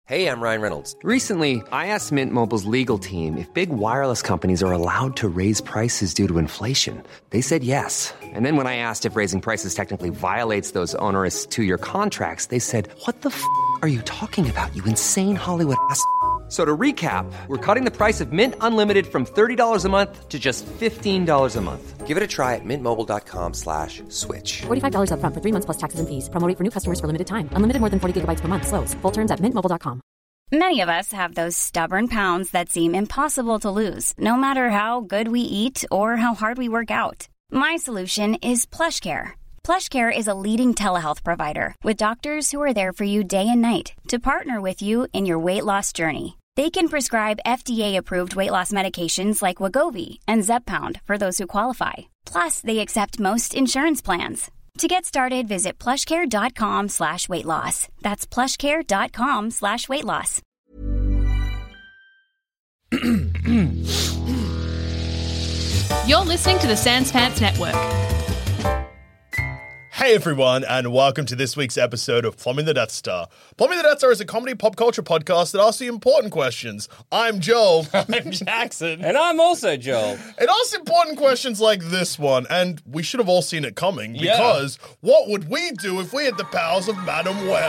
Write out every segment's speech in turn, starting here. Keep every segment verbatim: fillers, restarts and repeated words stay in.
Hey, I'm Ryan Reynolds. Recently, I asked Mint Mobile's legal team if big wireless companies are allowed to raise prices due to inflation. They said yes. And then when I asked if raising prices technically violates those onerous two-year contracts, they said, what the f*** are you talking about, you insane Hollywood ass f- So to recap, we're cutting the price of Mint Unlimited from thirty dollars a month to just fifteen dollars a month. Give it a try at mintmobile.com slash switch. forty-five dollars up front for three months plus taxes and fees. Promo rate for new customers for limited time. Unlimited more than forty gigabytes per month. Slows full terms at mint mobile dot com. Many of us have those stubborn pounds that seem impossible to lose, no matter how good we eat or how hard we work out. My solution is PlushCare. PlushCare is a leading telehealth provider with doctors who are there for you day and night to partner with you in your weight loss journey. They can prescribe F D A-approved weight loss medications like Wegovy and Zepbound for those who qualify. Plus, they accept most insurance plans. To get started, visit plushcare.com slash weight loss. That's plushcare.com slash weight loss. You're listening to the Sans Pants Network. Hey everyone, and welcome to this week's episode of Plumbing the Death Star. Plumbing the Death Star is a comedy pop culture podcast that asks the important questions. I'm Joel. I'm Jackson. And I'm also Joel. It asks important questions like this one, and we should have all seen it coming, Yeah. because what would we do if we had the powers of Madam Web?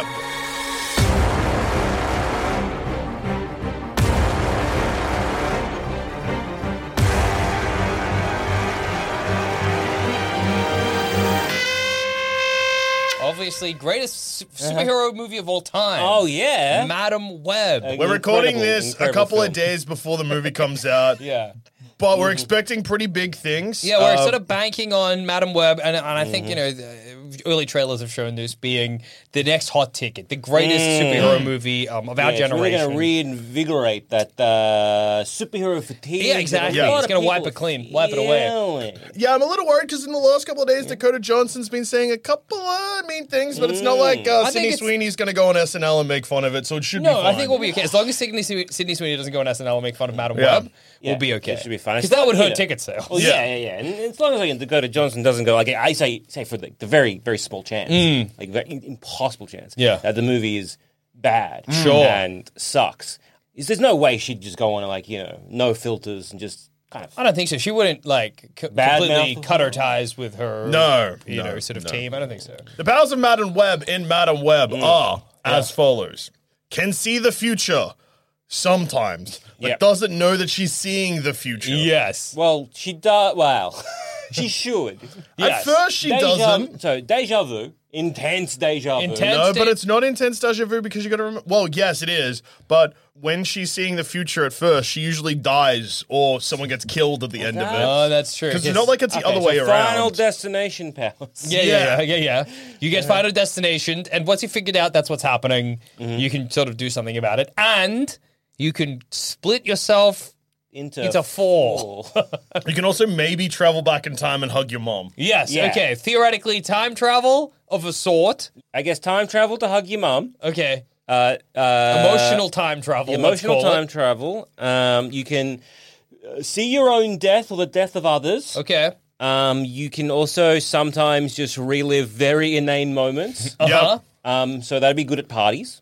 Obviously, greatest su- superhero movie of all time. Oh, yeah. Madam Web. Uh, We're recording Incredible, this a incredible couple film. of days before the movie comes out, yeah. but we're expecting pretty big things. Yeah, we're Uh, sort of banking on Madam Web, and, and I think, you know, the early trailers have shown this being the next hot ticket, the greatest superhero movie um, of our Yeah, it's really generation. going to reinvigorate that uh, superhero fatigue. Yeah, exactly. that a lot It's of gonna wipe people it clean, wipe it away. feeling. Yeah, I'm a little worried because in the last couple of days, Dakota Johnson's been saying a couple of mean things, but it's not like uh, I think Sydney it's- Sweeney's going to go on S N L and make fun of it, so it should be No, fine. I think we'll be okay. As long as Sydney, Sydney Sweeney doesn't go on S N L and make fun of Madam Yeah. Web, Yeah, we'll be okay. it should be fine. Because It's that would not, hurt you know- ticket sales. Well, yeah, yeah, yeah. And as long as like, Dakota Johnson doesn't go, like I say, say for like the very, very small chance, like very impossible chance, Yeah. that the movie is bad, Sure. and sucks. Is there's no way she'd just go on like you know no filters and just kind of I don't think so. She wouldn't like c- Bad completely mouth? cut her ties with her, No, you no, know, sort of no. team. I don't think so. The powers of Madam Web in Madam Web are as follows. Can see the future sometimes, but Yep. doesn't know that she's seeing the future. Yes. Well, she does. Well, she should. At first she Deja- doesn't. So deja vu, intense deja vu. Intense. No, but State- it's not intense deja vu because you got to remember. Well, yes, it is. But when she's seeing the future at first, she usually dies or someone gets killed at the end of Oh, it. that's true. Because Yes. it's not like it's the Okay, other so way Final around. Destination powers. Yeah, yeah, yeah, yeah, yeah. You get Final Destination, and once you figured out that's what's happening, you can sort of do something about it, and you can split yourself Into, into four. You can also maybe travel back in time and hug your mom. Yes. Yeah. Okay. Theoretically, time travel of a sort. I guess time travel to hug your mum. Okay. Uh, uh, Emotional time travel. let's Emotional call time it. travel. Um, you can uh, see your own death or the death of others. Okay. Um, you can also sometimes just relive very inane moments. Uh-huh. um, so that'd be good at parties.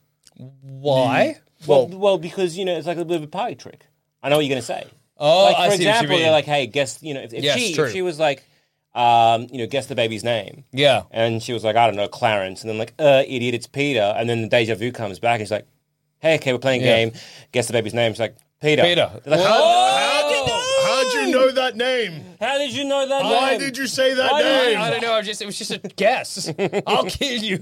Why? Well, well, because you know it's like a bit of a party trick. I know what you're going to say. Oh, like I for see what you example, mean. they're like, "Hey, guess you know if, if Yes, she true. if she was like, um, you know, guess the baby's name." Yeah. And she was like, I don't know, Clarence. And then like, uh, idiot, it's Peter. And then the deja vu comes back and she's like, hey, okay, we're playing a Yeah. game. Guess the baby's name. She's like, Peter. Peter. They're like, Whoa! how, how'd you know? How'd you know that name? How did you know that Why name? did you say that Why did- name? I don't know. I just it was just a guess. I'll kill you.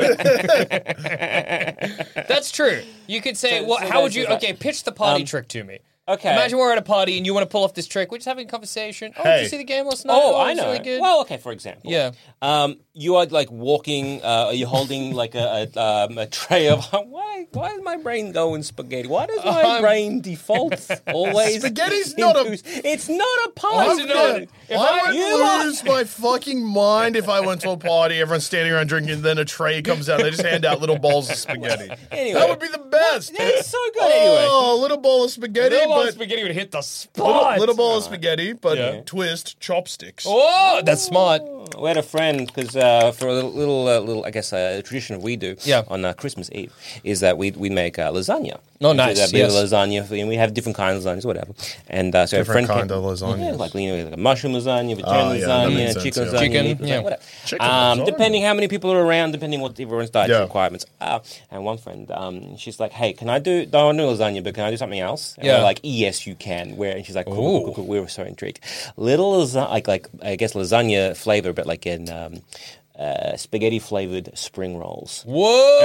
That's true. You could say, So- well, so how would that's you? just Okay, pitch the party Um, trick to me. Okay. Imagine we're at a party and you want to pull off this trick. We're just having a conversation. Oh, did Hey. you see the game last night? Oh, it I was know. Really good. Well, okay, for example. Yeah. Um, you are like walking, uh, you're holding like a, a, um, a tray of, why Why does my brain go in spaghetti? Why does my Um, brain default always? Spaghetti's not a- into- It's not a I'm party. gonna- If I I- would you are- lose my fucking mind if I went to a party, everyone's standing around drinking, and then a tray comes out, they just hand out little balls of spaghetti. Anyway. That would be the best. It's so good anyway. Oh, a little bowl of spaghetti, Little bowl ball of but- spaghetti would hit the Little, spot. little bowl of spaghetti, but Yeah. twist chopsticks. Oh, that's smart. We had a friend because uh, for a little, little, uh, little, I guess, uh, tradition we do Yeah. on uh, Christmas Eve is that we we make uh, lasagna. Oh, We do nice, that bit of yes. lasagna, and we have different kinds of lasagnas, whatever. And uh, so Different a friend kind came, of lasagna. Yeah, like, you know, like a mushroom lasagna, vegetarian Oh, yeah, that makes lasagna, sense, chicken yeah. lasagna, Chicken, meat lasagna, yeah. whatever. Chicken um, lasagna. depending how many people are around, depending what everyone's dietary Yeah. requirements are. And one friend, um, she's like, "Hey, can I do? Don't do lasagna, but can I do something else?" And Yeah. we're like, "Yes, you can." Where and she's like, "Cool, cool, cool, cool." We were so intrigued. Little lasagna, like like I guess lasagna flavor, but like in. Um, Uh, spaghetti flavored spring rolls. Whoa!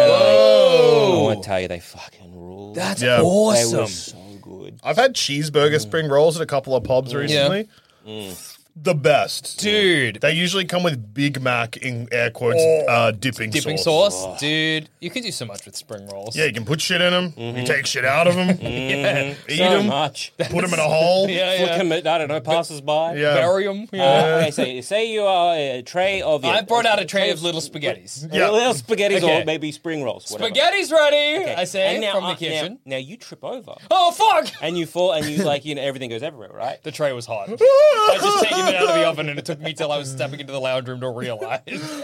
I want to tell you, they fucking rule. That's Yeah. They awesome. were so good. I've had cheeseburger spring rolls at a couple of pubs recently. The best. Dude. They usually come with Big Mac in air quotes uh, dipping, Dipping sauce. sauce. Dude, you can do so much with spring rolls. Yeah, you can put shit in them. You take shit out of them. Yeah. Eat So them. much. Put them in a hole. Yeah, Flick yeah. 'em at, I don't know, passers by. Yeah. Bury 'em. Yeah. Uh, okay, say, say you are a tray of. I brought out a tray of little spaghettis. Yeah. Little spaghettis Okay. or maybe spring rolls. Whatever. Spaghetti's ready, Okay. I say, And now, from the uh, kitchen. Now, now you trip over Oh, fuck! and you fall and you like you know everything goes everywhere, right? The tray was hot. I just taken it out of the oven, and it took me till I was stepping into the lounge room to realize.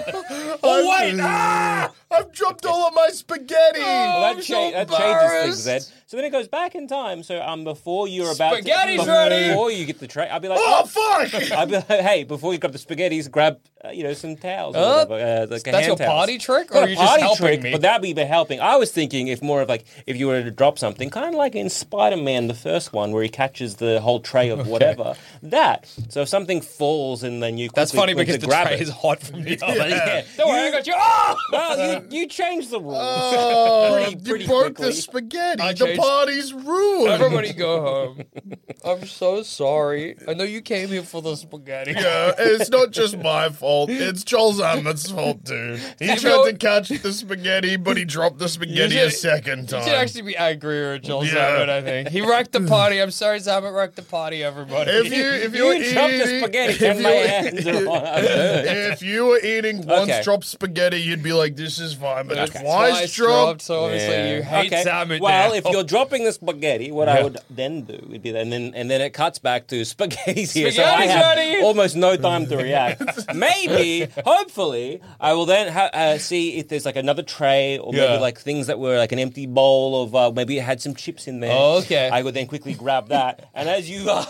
oh wait! Ah! I've dropped all of my spaghetti. Well, that, I'm cha- so that changes things embarrassed. then. So then it goes back in time. So um, before you're about Spaghetti's to, ready. Before you get the tray, I'll be like, Oh, fuck. I'll be like, hey, before you grab the spaghettis, grab uh, you know some towels. Or Uh, whatever, uh, like that's hand your towels. party trick, Not or a you're just party helping trick, me? But that'd be the helping. I was thinking if more of like if you were to drop something, kind of like in Spider-Man, the first one, where he catches the whole tray of whatever. That. So if something falls and then you That's quickly funny quick because to the grab tray it. is hot from the oven. Yeah. Don't worry, I got you. Oh! Well, you, you changed the rules. Oh, Pretty- you pretty broke quickly. the spaghetti. I the changed- party's ruined. Everybody go home. I'm so sorry. I know you came here for the spaghetti. Yeah, it's not just my fault. It's Joel Zammett's fault too. He You tried know- to catch the spaghetti, but he dropped the spaghetti You a should- second You time. should actually be angrier at Joel Yeah. Zammett, I think. He wrecked the party. I'm sorry, Zammett wrecked the party, everybody. if you if you, were You dropped the eating, spaghetti if and you my were- hands are on. if you were eating once Okay. dropped spaghetti, you'd be like, "This is fine." But it's Okay. twice, Twice dropped. so obviously you hate Okay. Zammett Well, now. if you're dropping the spaghetti, what I Yeah. would then do would be that, and then and then it cuts back to spaghetti's here, so I Spaghetti's have ready. almost no time to react. Maybe, hopefully, I will then ha- uh, see if there's like another tray or Yeah. maybe like things that were like an empty bowl of uh, maybe it had some chips in there. Oh, okay. I would then quickly grab that, and as you uh,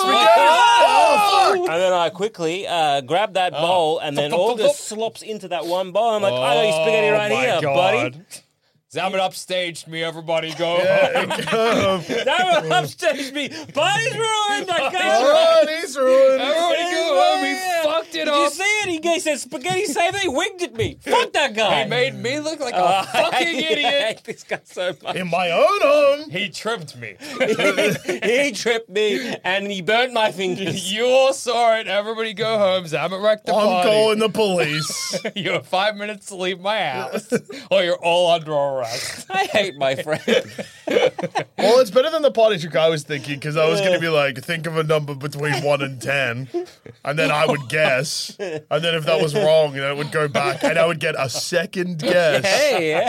Oh, and then I quickly uh, grab that bowl, and then all just slops into that one bowl. I'm like, I got your spaghetti right Oh, my here, God. buddy. Zammett upstaged me, everybody go Yeah, home. That would upstage me. Party's ruined. I can't. Party's ruined. Everybody go home. He Yeah. fucked it Did you up. see it? He gave said spaghetti save it. He winked at me. Fuck that guy. He made me look like a Oh, I fucking hate- I idiot. hate this guy so much. In my own home. He tripped me. he tripped me and he burnt my fingers. You all saw it. Everybody go home. Zammett wrecked the I'm party. calling the police. You have five minutes to leave my house, or you're all under arrest. I hate my friend. Well, it's better than the party trick I was thinking, because I was going to be like, think of a number between one and ten, and then I would guess, and then if that was wrong, then it would go back, and I would get a second guess. Hey,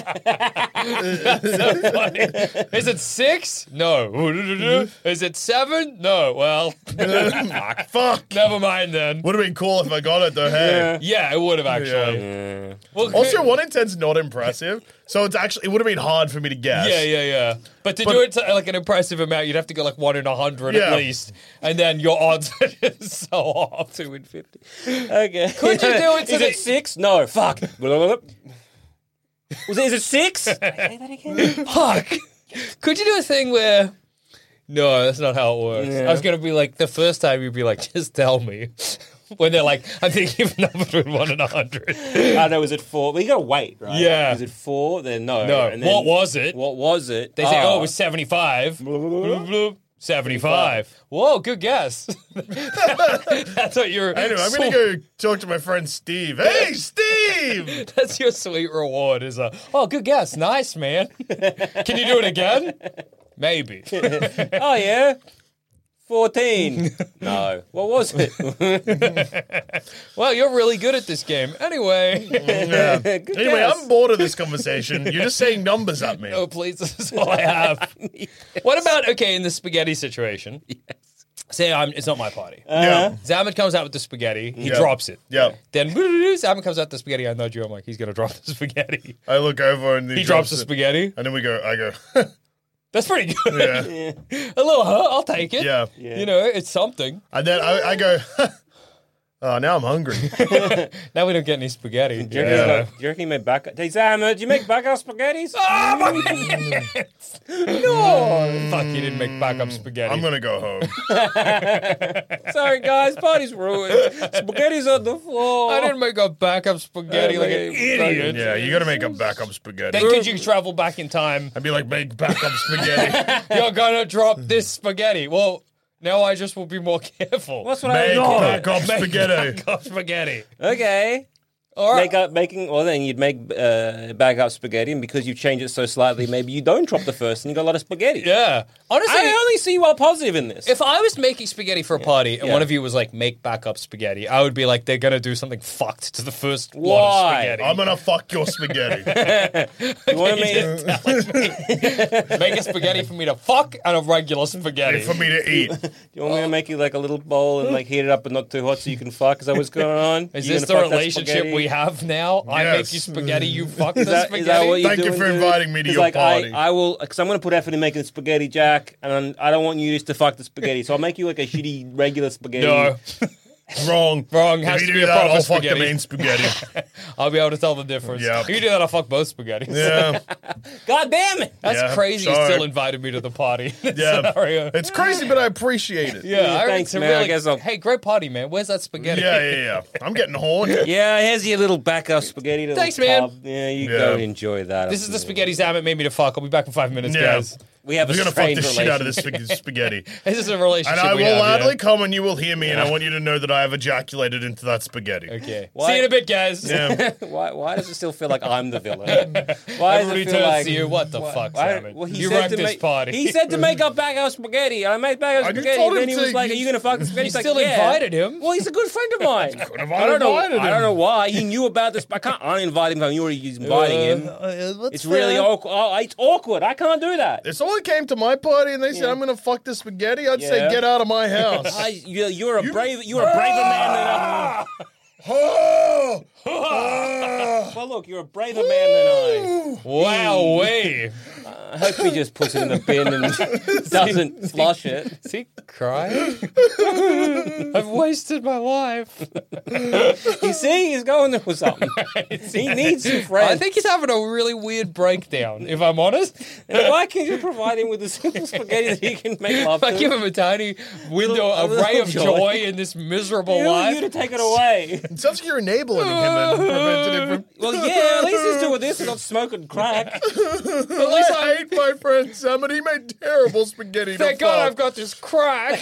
So funny. Is it six? No. Is it seven? No. Well, Fuck. never mind then. Would have been cool if I got it though. Hey. Yeah, it would have actually. Well, Also, one in ten's not impressive, so it's actually it would have been hard for me to guess. Yeah, yeah, yeah. But to But- do it to like an impressive amount, you'd have to go like one in a hundred Yeah. at least, and then your odds are just so off. two and fifty. Okay. Could you do it to Is the- it six? No. Fuck. Was it? Is it six? Say that again. Fuck. Could you do a thing where? No, that's not how it works. I was gonna be like the first time you'd be like, just tell me. When they're like, I'm thinking of a number between one and a hundred. I know. Was it four? Well, you gotta wait, right? Yeah. Is it four? Then no. No. And then, What was it? What was it? They say, oh, it was seventy-five. seventy-five. Whoa, good guess. That's what you're. Anyway, I'm going to go talk to my friend Steve. Hey, Steve! That's your sweet reward. Is a oh, good guess, nice man. Can you do it again? Maybe. Oh yeah. fourteen. No. What was it? Well, you're really good at this game. Anyway. Yeah. Good Anyway, guess. I'm bored of this conversation. You're just saying numbers at me. Oh, please, this is all I have. What about, okay, in the spaghetti situation? Yes. Say I'm, it's not my party. Yeah. Zaman comes out with the spaghetti. He Yeah. drops it. Yeah. Then Zaman comes out with the spaghetti. I nudge you. I'm like, he's going to drop the spaghetti. I look over and He drops the it. spaghetti. And then we go, I go, That's pretty good. yeah. A little hurt. I'll take it. Yeah. You know, it's something. And then I, I go, oh, now I'm hungry. Now we don't get any spaghetti. Do you reckon, Yeah. he's got- do you reckon he made back? Hey, Sam, uh, do you make backup spaghettis? Oh, my hands! No! Fuck, you didn't make backup spaghetti. I'm going to go home. Sorry, guys, party's ruined. Spaghetti's on the floor. I didn't make a backup spaghetti Uh, like an like- idiot. Yeah, you got to make a backup spaghetti. Then could you travel back in time? I'd be like, make backup spaghetti. You're gonna drop this spaghetti. Well, now I just will be more careful. What's what Make I know? backup spaghetti. backup spaghetti? Okay. All right. Make up, making, well, then you'd make uh, backup spaghetti, and because you've changed it so slightly, maybe you don't drop the first and you got a lot of spaghetti. Yeah. Honestly, I only see you are positive in this. if I was making spaghetti for a party and Yeah. one of you was like, make backup spaghetti, I would be like, they're gonna do something fucked to the first lot Why? of spaghetti. I'm going to fuck your spaghetti. you want me? Make a spaghetti for me to fuck and a regular spaghetti. For me to eat. Do you want me to make you like a little bowl and like heat it up but not too hot so you can fuck? Is that what's going on? Is You this gonna the fuck that relationship spaghetti? we have now? I make Yes. you spaghetti, you fuck the Is that, spaghetti? is that what you're Thank you doing, for dude? inviting me to He's your like, party. I, I will, because I'm going to put effort in making the spaghetti, Jack, and I don't want you just to fuck the spaghetti. So I'll make you like a shitty regular spaghetti. No. Wrong. Wrong, has if to you be do a that, proper I'll fuck the spaghetti. main spaghetti. I'll be able to tell the difference. Yeah. If you do that, I'll fuck both spaghettis. Yeah. God damn it! That's Yeah, crazy. You sorry. still invited me to the party. Yeah. Scenario. It's crazy, but I appreciate it. Yeah, I Thanks, it's a man. I really, guess I'll- Hey, great party, man. Where's that spaghetti? Yeah, yeah, yeah. I'm getting horny. Yeah, here's your little backup spaghetti. little Thanks, man. tub. Yeah, you Yeah. go and enjoy that. This is the spaghetti Sam it made me to fuck. I'll be back in five minutes, Yeah. guys. We have a We're going to fuck strange the shit out of this relationship. spag- spaghetti. This is a relationship And I we will have, loudly yeah. come and you will hear me, and I want you to know that I have ejaculated into that spaghetti. Okay. Why- See you in a bit, guys. Yeah. Why, why does it still feel like I'm the villain? Why Everybody does it feel turns like to you. What the fuck, why- Simon? well, he You said rugged to this make, party. He said to make up backup spaghetti, and I made backup I just spaghetti. told And then him he to- was like, "Are you going to fuck the spaghetti?" He's like, still yeah. invited him. Well, he's a good friend of mine. have I don't know. uninvited I don't him. know why he knew about this. I can't uninvite him. You already inviting him. Uh, It's really awkward. Oh, it's awkward. I can't do that. If someone came to my party and they said, I'm going to fuck this spaghetti, I'd say, Yeah. get out of my house. I, you're, you're a brave. You're a braver man than I. Oh! Ah! Well, look, you're a braver man than I. Wow, way. I hope he just puts it in the bin and doesn't flush it. Is he crying? I've wasted my life. You see, he's going there with something. He needs some friends. I think he's having a really weird breakdown, if I'm honest. And why can't you provide him with a simple spaghetti that he can make love If I to? give him a tiny window, A a little ray of joy. joy in this miserable Who are life. you to take it away? It sounds like you're enabling him and preventing him from... Well, yeah, at least he's doing this and not smoking crack. At least I hate my friend Sam, and he made terrible spaghetti to Thank God fuck. I've got this crack.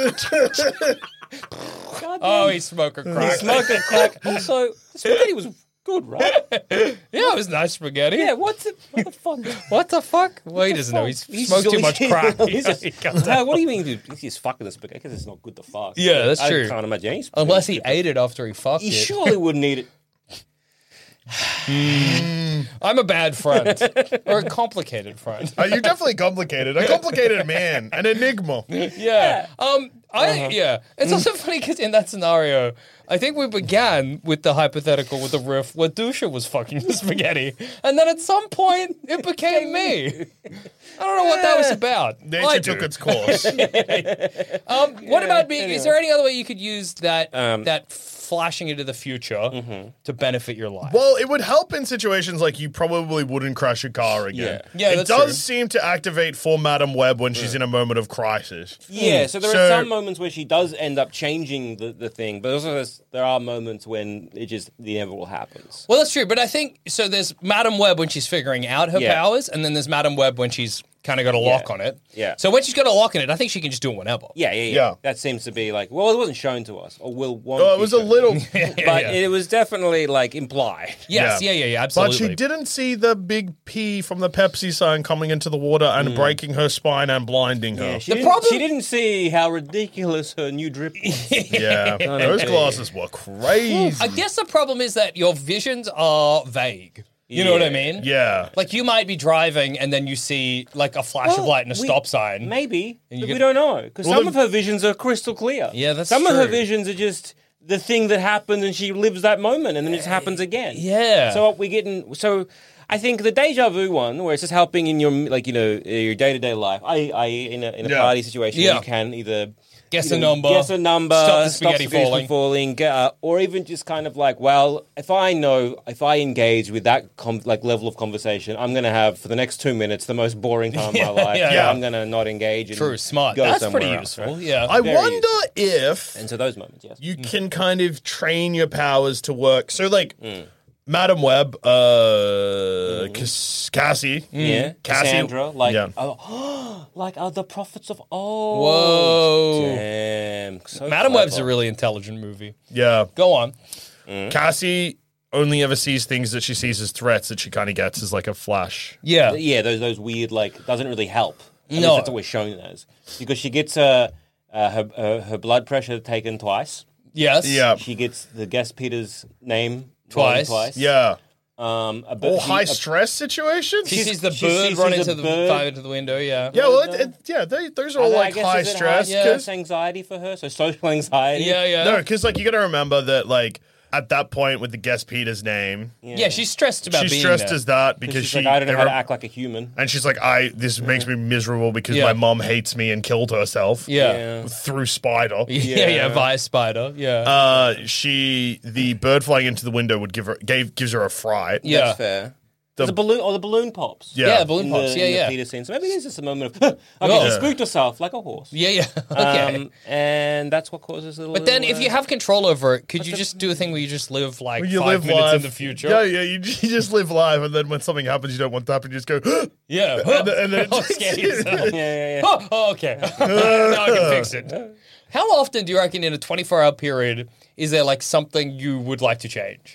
God Oh, damn. he's smoking crack. smoking crack. Also, the spaghetti was good, right? Yeah, it was nice spaghetti. Yeah, what's it? What the fuck? What the fuck? Well, he doesn't know. He's, He's smoked too so- much crack. He's just- Uh, what do you mean dude? he's fucking the spaghetti? Because it's not good to fuck. Yeah, that's I true. can't imagine any spaghetti. Unless he ate it after he fucked He it. surely wouldn't eat it. I'm a bad friend. Or a complicated friend. Uh, you're definitely complicated. A complicated man. An enigma. Yeah. Um. I Uh-huh. yeah. It's also funny because in that scenario, I think we began with the hypothetical with the riff where Dusha was fucking the spaghetti, and then at some point it became me. I don't know what that was about. Nature I took do. its course. Um. What about being? Is there any other way you could use that Um, that flashing into the future to benefit your life? Well, it would help in situations like you probably wouldn't crash a car again. Yeah. Yeah, it that's does true. seem to activate for Madam Web when she's in a moment of crisis. Yeah, so there So- are some moments where she does end up changing the, the thing, but also there's, there are moments when it just the inevitable happens. Well, that's true, but I think so. There's Madam Web when she's figuring out her Yeah. powers, and then there's Madam Web when she's kind of got a lock Yeah. on it. Yeah. So when she's got a lock on it, I think she can just do it whenever. Yeah, yeah, yeah, Yeah. That seems to be like, well, it wasn't shown to us, or will won't. Oh, it be was a shown. little. Yeah, but yeah. it was definitely like implied. Yes, yeah, Yeah. yeah, yeah, But absolutely. she didn't see the big P from the Pepsi sign coming into the water and breaking her spine and blinding her. Yeah, she, The didn't, problem- she didn't see how ridiculous her new drip was. Yeah, those glasses were crazy. I guess the problem is that your visions are vague. You know what I Yeah. mean? Yeah. Like you might be driving and then you see like a flash of Well, light and a we- stop sign. Maybe, And but you we get- don't know because Well, some the- of her visions are crystal clear. Yeah, that's some of her true. visions are just the thing that happened, and she lives that moment, and then it just happens again. Yeah. So what we getting? So I think the deja vu one, where it's just helping in your like you know your day to day life. I, I in a in a Yeah. party situation, Yeah. you can either. Guess you a know, number. Guess a number. Stop the spaghetti spaghetti falling. from falling, uh, or even just kind of like, well, if I know, if I engage with that com- like level of conversation, I'm going to have for the next two minutes the most boring time of my life. yeah, so yeah. I'm going to not engage. And True, smart. Go That's somewhere pretty else, useful. right? Yeah. I Very wonder if And so those moments, yes. you can kind of train your powers to work. So, like, Mm. Madam Web, uh, Cass- Cassie, Yeah, Cassie, Cassandra, like, yeah. oh, like are the prophets of old. Whoa. Damn. So Madam Web's a clever. really intelligent movie. yeah. Go on. Cassie only ever sees things that she sees as threats that she kind of gets as like a flash. Yeah. Yeah, those those weird like doesn't really help. At least No. that's what we're shown as because she gets uh, uh, her uh, her blood pressure taken twice. Yes. Yeah. She gets the guest Peter's name Twice. wrong twice. Yeah. Um, a, Or she- high a- stress situations. She sees the she bird sees run a into the bird. fire into the window. Yeah. yeah, well, it, it, yeah, they, those are all I like guess high is it stress. High, yeah, 'cause- it's anxiety for her, so social anxiety. Yeah. Yeah. No, because like you got to remember that like at that point with the guest Peter's name, Yeah. She's stressed about she's being stressed there. as that because She's she like, I don't know they how to were- act like a human. and she's like, I this makes me miserable because Yeah. my mom hates me and killed herself. Yeah. Yeah. through Spider. Yeah. Yeah. Via spider. Yeah. Uh, she the bird flying into the window would give her gave gives her a fright. yeah. That's fair. The, the balloon or the balloon pops. Yeah. Yeah. The balloon In pops. the, Yeah. in the Yeah. Peter scene. So maybe it's just a moment of okay, Oh. she spooked herself like a horse. Yeah. Yeah. Okay. Um, and that's what causes a little. But then, uh, if you have control over it, could you just do a thing where you just live like You five live minutes live in the future? Yeah, yeah. You, you just live live, and then when something happens, you don't want to happen. You just go. Yeah. and, then- and then Oh, scare yourself. yeah, yeah, yeah. Oh, oh, okay. Now I can fix it. How often do you reckon in a twenty-four hour period is there like something you would like to change?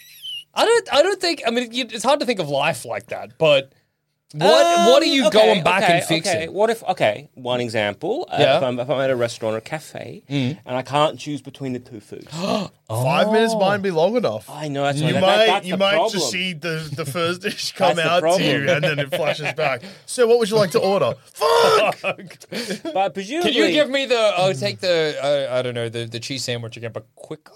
I don't. I don't think. I mean, you- it's hard to think of life like that. But what what are you Um, okay, going back okay, and fixing? Okay. What if? Okay, one example. Uh, Yeah. if, I'm, if I'm at a restaurant or cafe and I can't choose between the two foods, Five minutes might be long enough. I know that's You that, might that, that's you the might problem. just see the, the first dish come That's the out to you, problem. and then it flashes back. So, what would you like to order? Fuck! But presumably, Can you give me the? I'll take the. Uh, I don't know the, the cheese sandwich again, but quicker.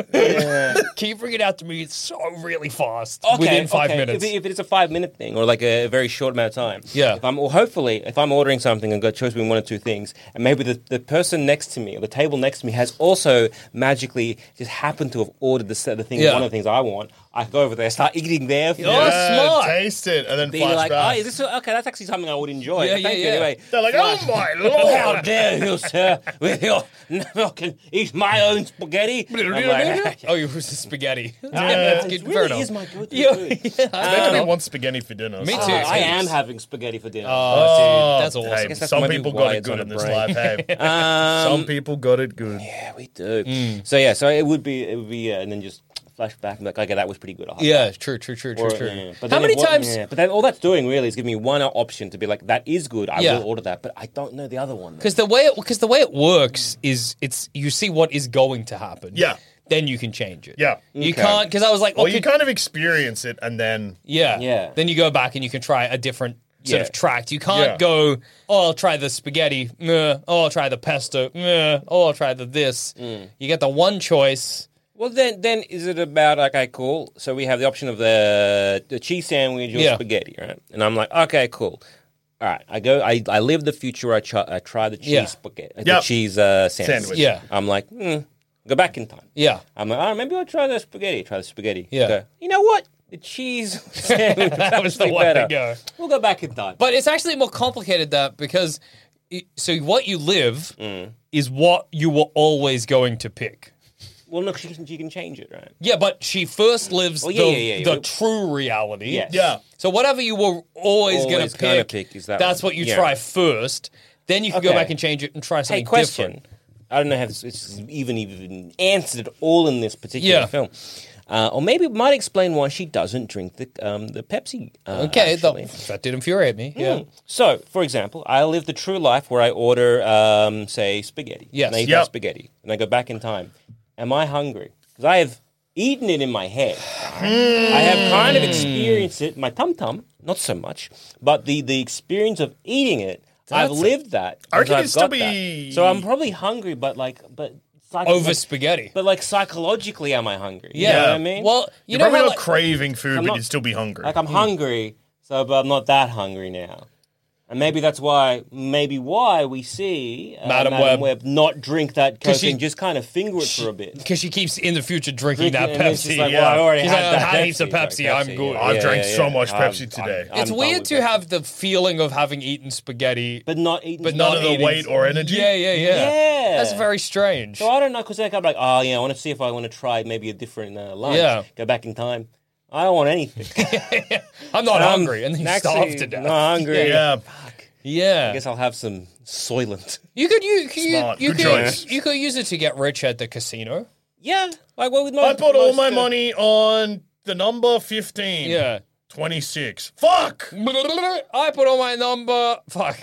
Can you bring it out to me so really fast Okay, within five okay. minutes? If, it- if it's a five minute thing or like a very short amount of time, Yeah. If I'm, or hopefully, if I'm ordering something and got choice between one or two things, and maybe the, the person next to me or the table next to me has also magically just happened to have ordered the the thing, Yeah. one of the things I want, I go over there, start eating their food. Oh, Yeah, smart. taste it, and then Be flash like, back. oh, is this okay? That's actually something I would enjoy. Yeah, Thank yeah, you. yeah. Anyway, They're like, flash- oh my How lord! dare you, sir? With your, I can eat my own spaghetti. I'm like, Oh, it was spaghetti. Yeah. That's it good. Fair really enough. is my go-to Yeah, food. yeah, It makes me um, want spaghetti for dinner. Me so- too. Uh, I am having spaghetti for dinner. Oh, dude, that's awesome. Hey, guess that's some maybe people why got it it's good on in the this brain. life. Hey, Um, some people got it good. Yeah, we do. So yeah, so it would be, it would be, uh, and then just flash back and be like, okay, that was pretty good. I'll have Yeah, that. true, true, true, true, Or, true. yeah. But How then many it wa- times? Yeah. But then all that's doing really is giving me one option to be like, that is good. I Yeah. will order that, but I don't know the other one. Because the way because the way it works is it's you see what is going to happen. Yeah. Then you can change it. Yeah. You Okay. can't because I was like, Well, okay, you kind of experience it, and then yeah, Yeah. Then you go back and you can try a different sort Yeah. of tract. You can't Yeah. go, oh, I'll try the spaghetti. Nah. Oh, I'll try the pesto. Nah. Oh, I'll try the this. Mm. You get the one choice. Well, then, then is it about okay, cool? So we have the option of the the cheese sandwich or Yeah. spaghetti, right? And I'm like, okay, cool. All right, I go. I, I live the future. I try, I try the cheese Yeah. spaghetti, the Yep. cheese uh, sandwich. Sandwich. Yeah. I'm like, hmm, go back in time. Yeah. I'm like, oh, maybe I'll try the spaghetti. Try the spaghetti. Yeah. Go, you know what? The cheese sandwich That was the actually way to better. go. We'll go back in time. But it's actually more complicated that because it, so what you live Mm. is what you were always going to pick. Well, no, she can, she can change it, right? Yeah, but she first lives Well, yeah, the, yeah, yeah, the yeah. true reality. Yes. Yeah. So whatever you were always, going Always to gonna pick, pick is that that's one. what you Yeah. try first. Then you can go Okay. back and change it and try Hey, something question. different. I don't know how this, it's even even answered at all in this particular Yeah. film. Uh, or maybe it might explain why she doesn't drink the um, the Pepsi. Uh, Okay, the, actually. that did infuriate me. Yeah. Mm. So, for example, I live the true life where I order, um, say, spaghetti. Yes. And I eat Yep. that spaghetti. And I go back in time. Am I hungry? Because I have eaten it in my head. I have kind of experienced it, my tum-tum, not so much, but the, the experience of eating it, I've That's- lived that. I reckon I've it'd still got that. be- So I'm probably hungry, but like, but... Psych- Over like- spaghetti. But like psychologically, am I hungry? You Yeah. know what I mean? Well, you You're know probably how not like, craving food, I'm but not- you'd still be hungry. Like I'm hungry, so but I'm not that hungry now. And maybe that's why, maybe why we see uh, Madam Madam, Web. Web. not drink that 'Cause Coke she- and just kind of finger it for a bit. because she keeps in the future drinking Drinking, that and it's Pepsi. just like, yeah. well, I already She's had like, that I've had Pepsi. heaps of Like, Pepsi, I'm good. I've Yeah, drank yeah, so yeah. much I'm- Pepsi I'm- today. I'm It's done weird with to Pepsi. have the feeling of having eaten spaghetti, but not eating, but None not of the eating- weight or energy. Yeah, yeah, yeah. Yeah. That's very strange. So I don't know, because like, I'm like, oh yeah, I want to see if I want to try maybe a different uh, lunch. Yeah. Go back in time. I don't want anything. I'm not Um, hungry, and then you actually, starve to death. Not hungry. Yeah. Yeah, I guess I'll have some Soylent. you could you you, Smart. you Good could choice. you could use it to get rich at the casino. Yeah, like what with I most, put all most, my uh, money on the number fifteen. Yeah. twenty-six. Fuck! I put on my number. Fuck.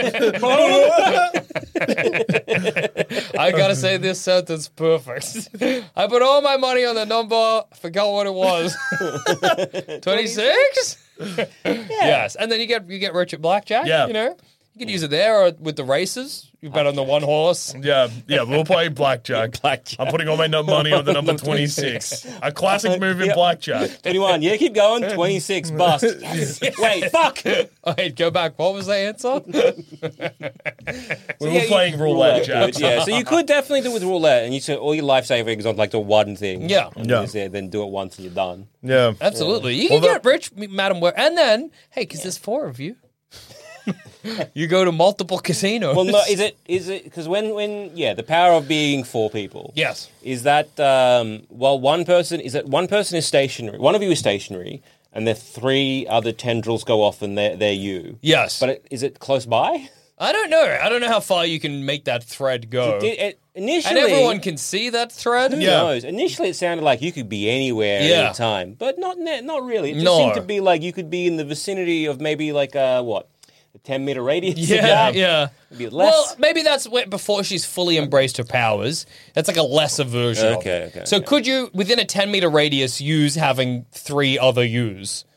I gotta say this sentence perfect. I put all my money on the number. I forgot what it was. Twenty-six. Yes, and then you get you get rich at blackjack. Yeah. You know, you could use it there or with the races. You bet on the one horse. Yeah, yeah, we'll play blackjack. Blackjack. I'm putting all my num- money on the number twenty-six. A classic move in Yep. blackjack. twenty-one. Yeah, keep going. twenty-six bust. Yes. Wait, fuck. Oh, wait, go back. What was the answer? We were Yeah, you- playing roulette, Jack. good, yeah, so you could definitely do it with roulette, and you set all your life savings on like the one thing. Yeah. and Yeah. just, yeah, then do it once and you're done. Yeah. Absolutely. You can Although- get rich, Madam Web. And then, hey, because there's four of you. You go to multiple casinos. Well, no, is it is it because when when yeah, the power of being four people. Yes. Is that um, well, one person is that one person is stationary. One of you is stationary, and the three other tendrils go off, and they're they're you. Yes. But it, is it close by? I don't know. I don't know how far you can make that thread go. It, it, initially, and everyone can see that thread. Who Yeah. knows? Initially, it sounded like you could be anywhere Yeah. at any time, but not ne- not really. It just No. seemed to be like you could be in the vicinity of maybe like a what, a ten meter radius. of Yeah, that. yeah. Maybe less. Well, maybe that's wh- before she's fully embraced her powers. That's like a lesser version. of Okay, it. okay, So okay. could you, within a ten meter radius, use having three other yous?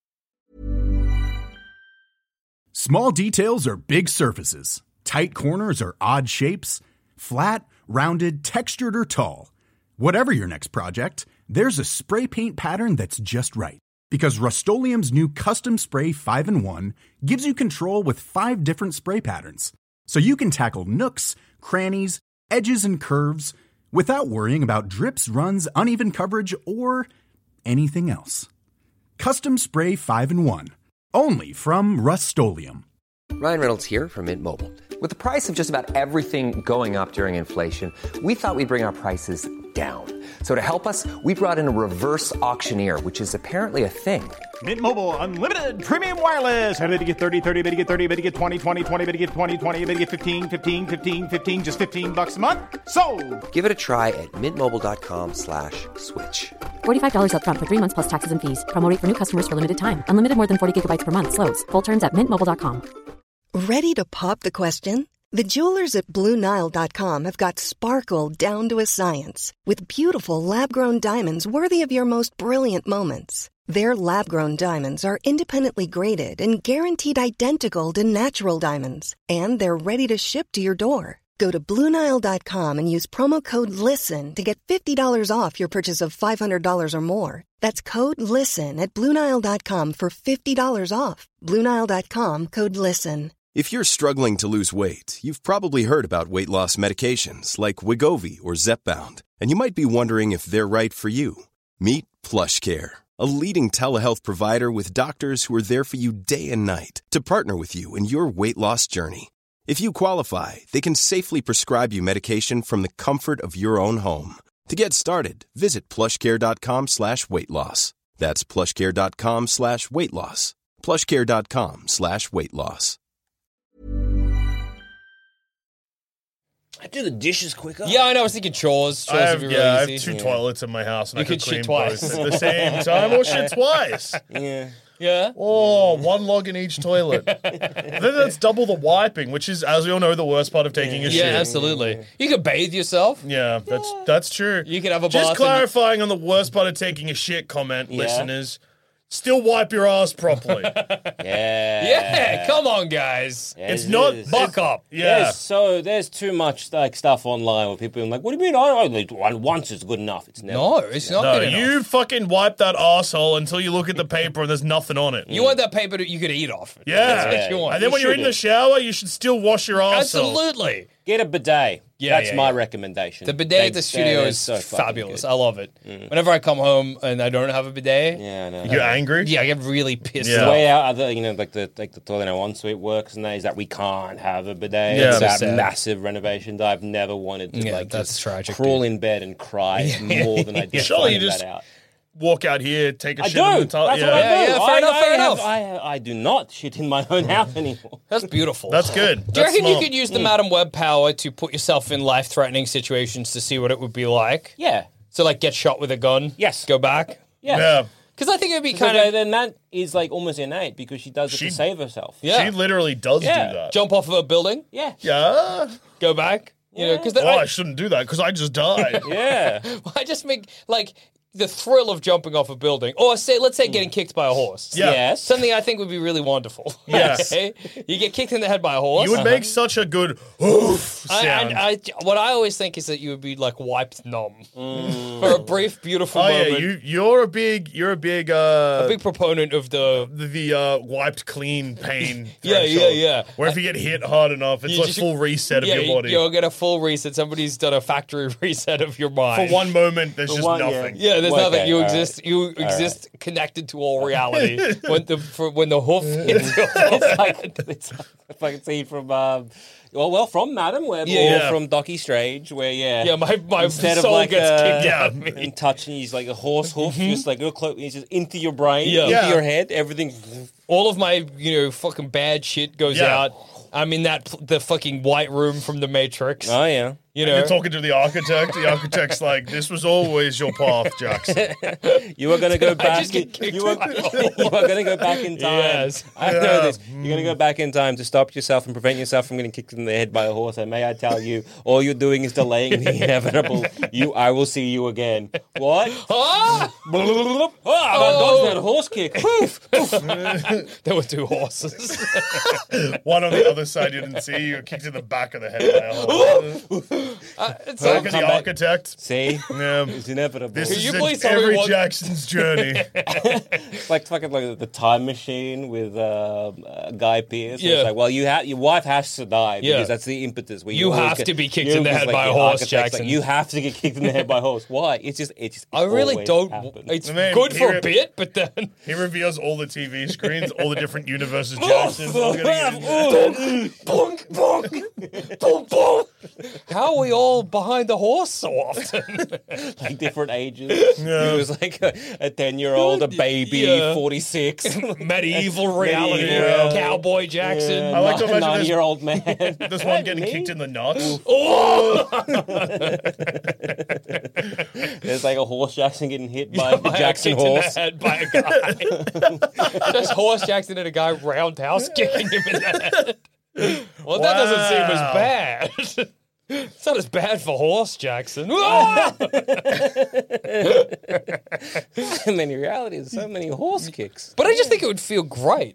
Small details are big surfaces. Tight corners are odd shapes. Flat, rounded, textured, or tall. Whatever your next project, there's a spray paint pattern that's just right. Because Rust-Oleum's new Custom Spray five in one gives you control with five different spray patterns. So you can tackle nooks, crannies, edges, and curves without worrying about drips, runs, uneven coverage, or anything else. Custom Spray five in one. Only from Rust-Oleum. Ryan Reynolds here from Mint Mobile. With the price of just about everything going up during inflation, we thought we'd bring our prices down. So to help us, we brought in a reverse auctioneer, which is apparently a thing. Mint Mobile Unlimited Premium Wireless. How to get thirty, thirty, bit to get thirty, bit to get twenty, twenty, twenty, bit to get twenty, twenty, bit to get fifteen, fifteen, fifteen, fifteen, just fifteen bucks a month? Sold! Give it a try at mintmobile.com slash switch. forty-five dollars up front for three months plus taxes and fees. Promo rate for new customers for limited time. Unlimited more than forty gigabytes per month. Slows full terms at mint mobile dot com. Ready to pop the question? The jewelers at Blue Nile dot com have got sparkle down to a science with beautiful lab-grown diamonds worthy of your most brilliant moments. Their lab-grown diamonds are independently graded and guaranteed identical to natural diamonds, and they're ready to ship to your door. Go to Blue Nile dot com and use promo code LISTEN to get fifty dollars off your purchase of five hundred dollars or more. That's code LISTEN at Blue Nile dot com for fifty dollars off. Blue Nile dot com, code LISTEN. If you're struggling to lose weight, you've probably heard about weight loss medications like Wegovy or Zepbound, and you might be wondering if they're right for you. Meet PlushCare, a leading telehealth provider with doctors who are there for you day and night to partner with you in your weight loss journey. If you qualify, they can safely prescribe you medication from the comfort of your own home. To get started, visit plushcare.com slash weight loss. That's plushcare.com slash weight loss. plushcare.com slash weight loss. I do the dishes quicker. Yeah, I know. I was thinking chores. Chores I have, would be yeah, I really have easy. two toilets in my house, and You I could could clean shit twice. both at the same time, or shit twice. Yeah. Yeah. Oh, one log in each toilet. Then that's double the wiping, which is, as we all know, the worst part of taking a Yeah, shit. absolutely. You could bathe yourself. Yeah, that's that's true. You could have a bath Just and- clarifying on the worst part of taking a shit comment, Yeah. listeners. Still wipe your ass properly. Yeah. Yeah, come on, guys. Yeah, It's it not is. Buck up. Yeah. There's so there's too much like stuff online where people are like, "What do you mean? I only one once is good enough." It's never. No, it's not No, good enough. you fucking wipe that asshole until you look at the paper and there's nothing on it. You want that paper that you could eat off. Yeah. That's what you want. And then You when you're in should. the shower, you should still wash your ass. Absolutely. Get a bidet. Yeah, That's yeah, my yeah. recommendation. The bidet They- at the studio they're is so fucking fabulous. good. I love it. Whenever I come home and I don't have a bidet, Yeah, I know. You're angry? yeah, I get really pissed Yeah. The off. way our other, you know, like the like the toilet in our ensuite works and that is that we can't have a bidet. Yeah. It's So that sad. massive renovation that I've never wanted to Yeah, like that's just tragic, crawl dude. in bed and cry more than I did Surely you finding just- that out. Walk out here, take a I shit do. in the That's toilet. what Yeah. I do. Yeah, yeah, fair I, enough, I fair have- enough. I, I do not shit in my own house anymore. That's beautiful. That's good. Do you That's reckon you smart. could use the Madam Web power to put yourself in life-threatening situations to see what it would be like? Yeah. So, like, get shot with a gun? Yes. Go back? Yeah. Yeah. Because I think it would be Kind kind of then that is like almost innate because she does it She- to save herself. Yeah. She literally does Yeah. do that. jump off of a building, Yeah. Yeah. go back. You know, because Oh, I I, shouldn't do that because I just died. Yeah. I just make like the thrill of jumping off a building, or say, let's say, getting kicked by a horse. Yeah. Yes. Something I think would be really wonderful. Yes. Okay? You get kicked in the head by a horse. You would make such a good oof I, sound. I, I, what I always think is that you would be like wiped numb for a brief, beautiful oh yeah, moment. you you're a big you're a big uh a big proponent of the. the, the uh, wiped clean pain. Yeah, yeah, threshold. yeah. Where if you get hit hard enough, it's You like just- full reset of Yeah, your body. you'll get a full reset. Somebody's done a factory reset of your mind. For one moment, there's just one- yeah. nothing. Yeah, there's Okay, nothing. You all exist. You exist connected to all reality. when the for, when the hoof hits your It's like it's like a fucking scene from um, well, well, from Madam Web Yeah, or yeah. from Docky Strange, where yeah, yeah, my my instead soul of like gets uh, kicked yeah. out of me. in touching, he's like a horse hoof, just like real close, he's just into your brain, Yeah. into Yeah. your head, everything. All of my you know fucking bad shit goes Yeah. out. I'm in that pl- the fucking white room from the Matrix. Oh yeah, you You're know, talking to the architect. The architect's like, "This was always your path, Jackson." you are gonna go back. just get kicked you, are, by a you are gonna go back in time. Yes. I Yeah. know this. You're gonna go back in time to stop yourself and prevent yourself from getting kicked in the head by a horse. And may I tell you, all you're doing is delaying the inevitable. You, I will see you again. What? Ah! oh, I dodged that horse kick. There were two horses. One on the other side, you didn't see. You were kicked in the back of the head by a horse. Uh, it's Back like, of come the back. architect. See, Yeah. it's inevitable. This Can is you a- please tell me every what- Jackson's journey. It's like fucking like the Time Machine with uh, uh, Guy Pearce. Yeah. It's like, well, you ha- your wife has to die because Yeah. that's the impetus. Where You always have get- to be kicked you in the just head like by a the horse, architect's like, Jackson. you have to get kicked in the head by a horse. Why? It's just, it just. I really always don't. happens. It's And then good for here- a bit, but then He reveals all the T V screens, all the different universes Jackson's all gonna get into. bonk, bonk, bonk, bonk. How are we all behind the horse so often? like different ages. He was like a ten-year-old, a baby, Yeah. forty-six. Medieval reality, Medieval. Cowboy Jackson. I like to a imagine there's- nine-year-old man. There's one getting kicked in the nuts. Oh! There's like a horse Jackson getting hit by the I Jackson kicked in the horse. head by a guy. Just horse Jackson and a guy roundhouse kicking him in the head. Well, that doesn't seem as Wow. bad. It's not as bad for horse Jackson. Ah! And then in reality, there's so many horse kicks. But I just think it would feel great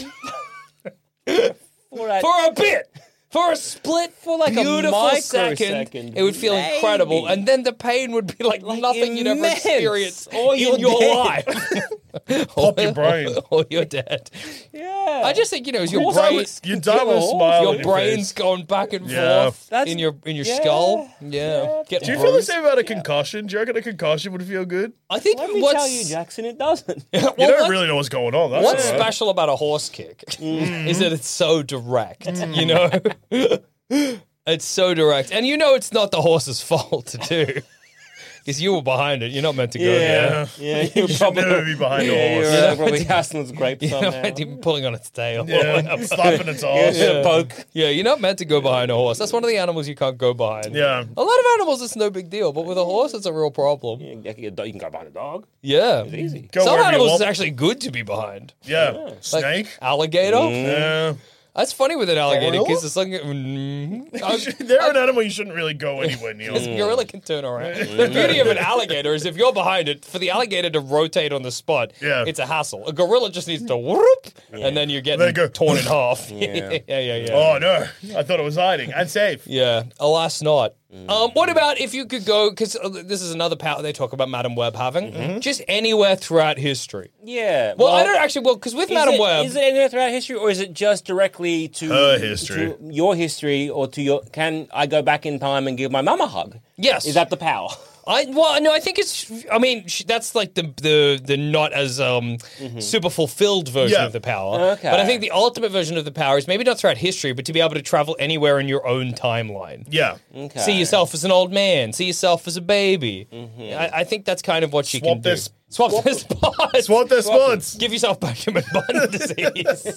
For that- for a bit. For a split, For like a beautiful second, microsecond, it would feel maybe. incredible, and then the pain would be like, Like nothing you'd ever immense. experienced Or in you're your dead. life. Pop your brain. Or you're dead. yeah. I just think, you know, as your course I brain, would You die with a Your smile your on your brain's face. going back and Yeah. forth That's- in your in your yeah. skull. Yeah. Get Do you feel the bruised. same about a concussion? Do you reckon a concussion would feel good? I think Let me what's, tell you, Jackson, it doesn't. You well, don't what- really know what's going on. That's What's all right. special about a horse kick is that it's so direct, you know? It's so direct. And you know it's not the horse's fault, too. Because you were behind it. You're not meant to go Yeah, there. yeah. You should never be behind a Yeah, horse. you're uh, probably Haslin's grape You're not somehow. meant to be pulling on its tail. Yeah, slapping its ass. Yeah, poke. Yeah, you're not meant to go behind a horse. That's one of the animals you can't go behind. Yeah. A lot of animals, it's no big deal, but with a horse, it's a real problem. Yeah, you can you can go behind a dog. Yeah. It's easy. Go Some wherever you animals, want. it's actually good to be behind. Yeah. Like Snake. alligator. Yeah. That's funny with an alligator Gorilla? because it's like mm, They're an animal you shouldn't really go anywhere near. a gorilla can turn around. The beauty of an alligator is if you're behind it, for the alligator to rotate on the spot, Yeah. it's a hassle. A gorilla just needs to whoop, and then you're getting Then go. torn in half. Yeah. yeah, yeah, yeah. Oh no! I thought it was hiding and safe. Yeah, alas not. Um, what about if you could go, because this is another power they talk about Madame Web having, just anywhere throughout history. Yeah. Well, I don't actually, well, because with Is Madame it, Web, is it anywhere throughout history, or is it just directly to Her history. to your history, or to your? Can I go back in time and give my mum a hug? yes. Is that the power? I well no I think it's I mean sh- that's like the the the not as um super fulfilled version Yeah. of the power. Okay. But I think the ultimate version of the power is maybe not throughout history, but to be able to travel anywhere in your own timeline. Yeah. Okay. See yourself as an old man. See yourself as a baby. I, I think that's kind of what she Swap can do. their sp- Swap, their spots. Swap their spots. Give yourself Benjamin Button disease.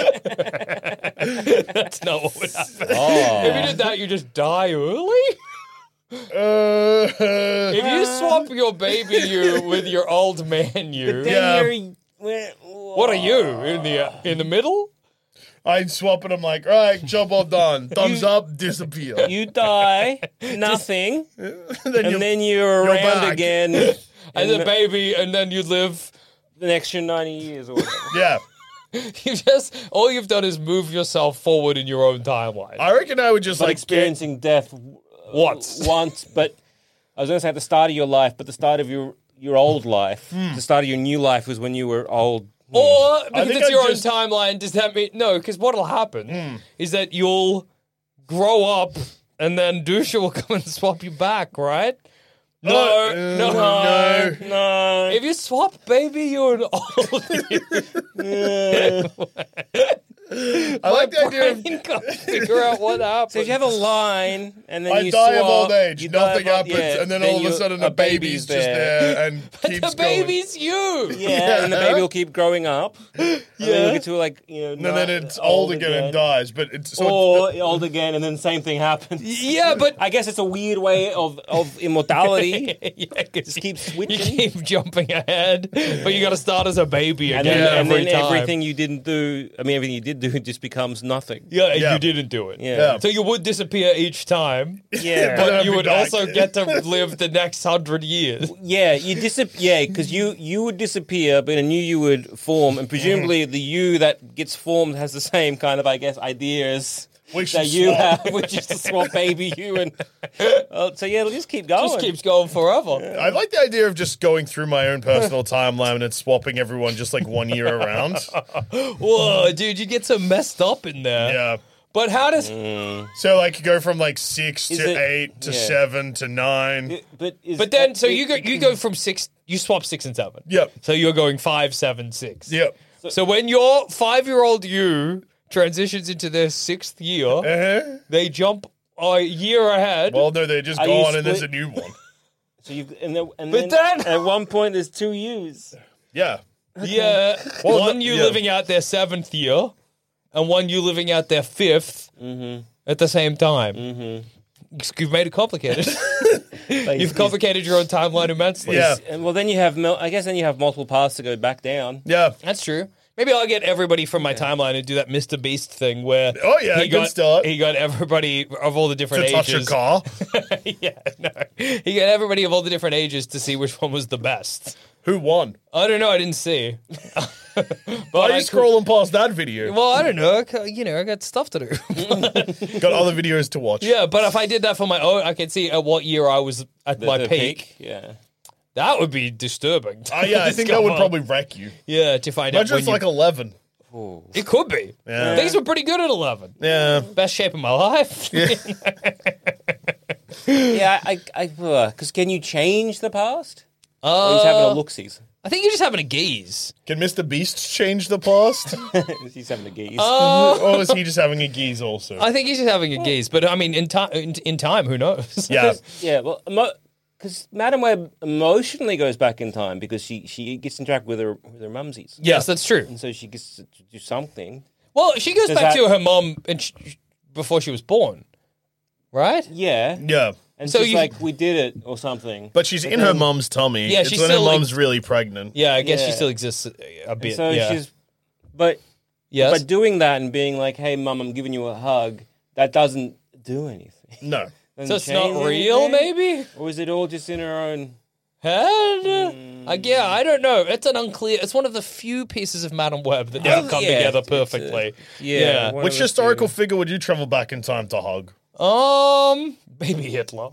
That's not what would happen. Oh. If you did that, you just die early. Uh, If you swap your baby you with your old man you, Then Yeah. you're- well, what are you in the uh, in the middle? I'd swap it. I'm like, right, job all done. Thumbs up, disappear. You die, nothing, then and you- then you're you're around back. again As a baby, and then you live. the extra ninety years or whatever. yeah. You just all you've done is move yourself forward in your own timeline. I reckon I would just But like experiencing death Once. once, but I was going to say at the start of your life, but the start of your your old life, Hmm. the start of your new life was when you were old. Or because think it's I'd your just- own timeline, does that mean no? Because what'll happen is that you'll grow up, and then Dusha will come and swap you back, right? No, Uh, no, no. No. If you swap baby, you're an old. I like the idea of brain can't figure out what happened. So if you have a line and then I you die swap, of old age, you die nothing of old- happens, yeah, and then, all of a you- sudden a baby's, just there and But keeps the going. baby's you. Yeah, and the baby will keep growing up. Yeah. And then you get to like, you know, And not- then it's old again, and dies. But it's so Or old again, and then same thing happens. Yeah, but I guess it's a weird way of, of immortality. yeah, 'cause Keep you switching. keep jumping ahead, but you got to start as a baby And again then, and every then time. everything you didn't do, I mean, everything you did do just becomes nothing. yeah, and Yeah. you didn't do it. Yeah. Yeah. So you would disappear each time, Yeah. but I'd you be would back. also get to live the next hundred years. Yeah, you disappear. Yeah, because you you would disappear, but a new you would form, and presumably the you that gets formed has the same kind of, I guess, ideas We should that you swap. have, which is to swap baby you, and uh, so yeah, it'll just keep going. Just keeps going forever. I like the idea of just going through my own personal timeline and swapping everyone just like one year around. Whoa, dude, you get so messed up in there. Yeah. But how does So like go from like six Is to it- eight to yeah. seven to nine. But is, But then, uh, so it- you go, you go from six, you swap six and seven. Yep. So you're going five, seven, six. Yep. So when your five-year-old you transitions into their sixth year, Uh-huh. they jump a year ahead. Well, no, they're just Are you gone and there's a split? new one. So you and then, and But then, then- at one point there's two yous. Yeah. yeah, Well, one the- you yeah. living out their seventh year, and one you living out their 5th at the same time. Mm-hmm. You've made it complicated. You've complicated your own timeline immensely. Yeah. And well, then you have mul- I guess then you have multiple paths to go back down. Yeah. That's true. Maybe I'll get everybody from my timeline and do that Mister Beast thing where Oh, yeah, he good got, start. He got everybody of all the different To touch your ages. car. yeah, no. He got everybody of all the different ages to see which one was the best. Who won? I don't know. I didn't see. but Why are I you scrolling past that video? Well, I don't know. I ca- You know, I got stuff to do. Got other videos to watch. yeah, but if I did that for my own, I could see at what year I was at The- my the peak. Yeah. That would be disturbing. Oh, yeah, I think that would probably wreck you. Yeah, to find Imagine out it's when like you... eleven. It could be. Yeah. Things were pretty good at eleven. Yeah. Best shape of my life. Yeah, I, I, because can you change the past? Or Uh, he's having a look-sees. I think you're just having a gaze. Can Mister Beast change the past? He's having a gaze. Or is he just having a geese also? I think he's just having a gaze. But I mean, in time, in, in time, who knows? yeah. Yeah, well, because Madam Web emotionally goes back in time because she, she gets to interact with her with her mumsies. Yes, that's true. And so she gets to do something. Well, she goes Does back that- to her mum and sh- before she was born, right? Yeah. Yeah. And So she's you- like, we did it or something. But she's in her mum's tummy. Yeah, it's she's when her still, like- mum's really pregnant. Yeah, I guess she Yeah. still exists a, a And bit. so yeah. she's, but yes. by doing that and being like, hey, mum, I'm giving you a hug, that doesn't do anything. No. Doesn't So it's change not real, anything? maybe? Or is it all just in her own? Head? Mm. Uh, yeah, I don't know. It's an unclear. It's one of the few pieces of Madam Web that doesn't Oh, come yeah, together it's a- perfectly. yeah, one Which of the historical few. figure would you travel back in time to hug? Um, baby Hitler.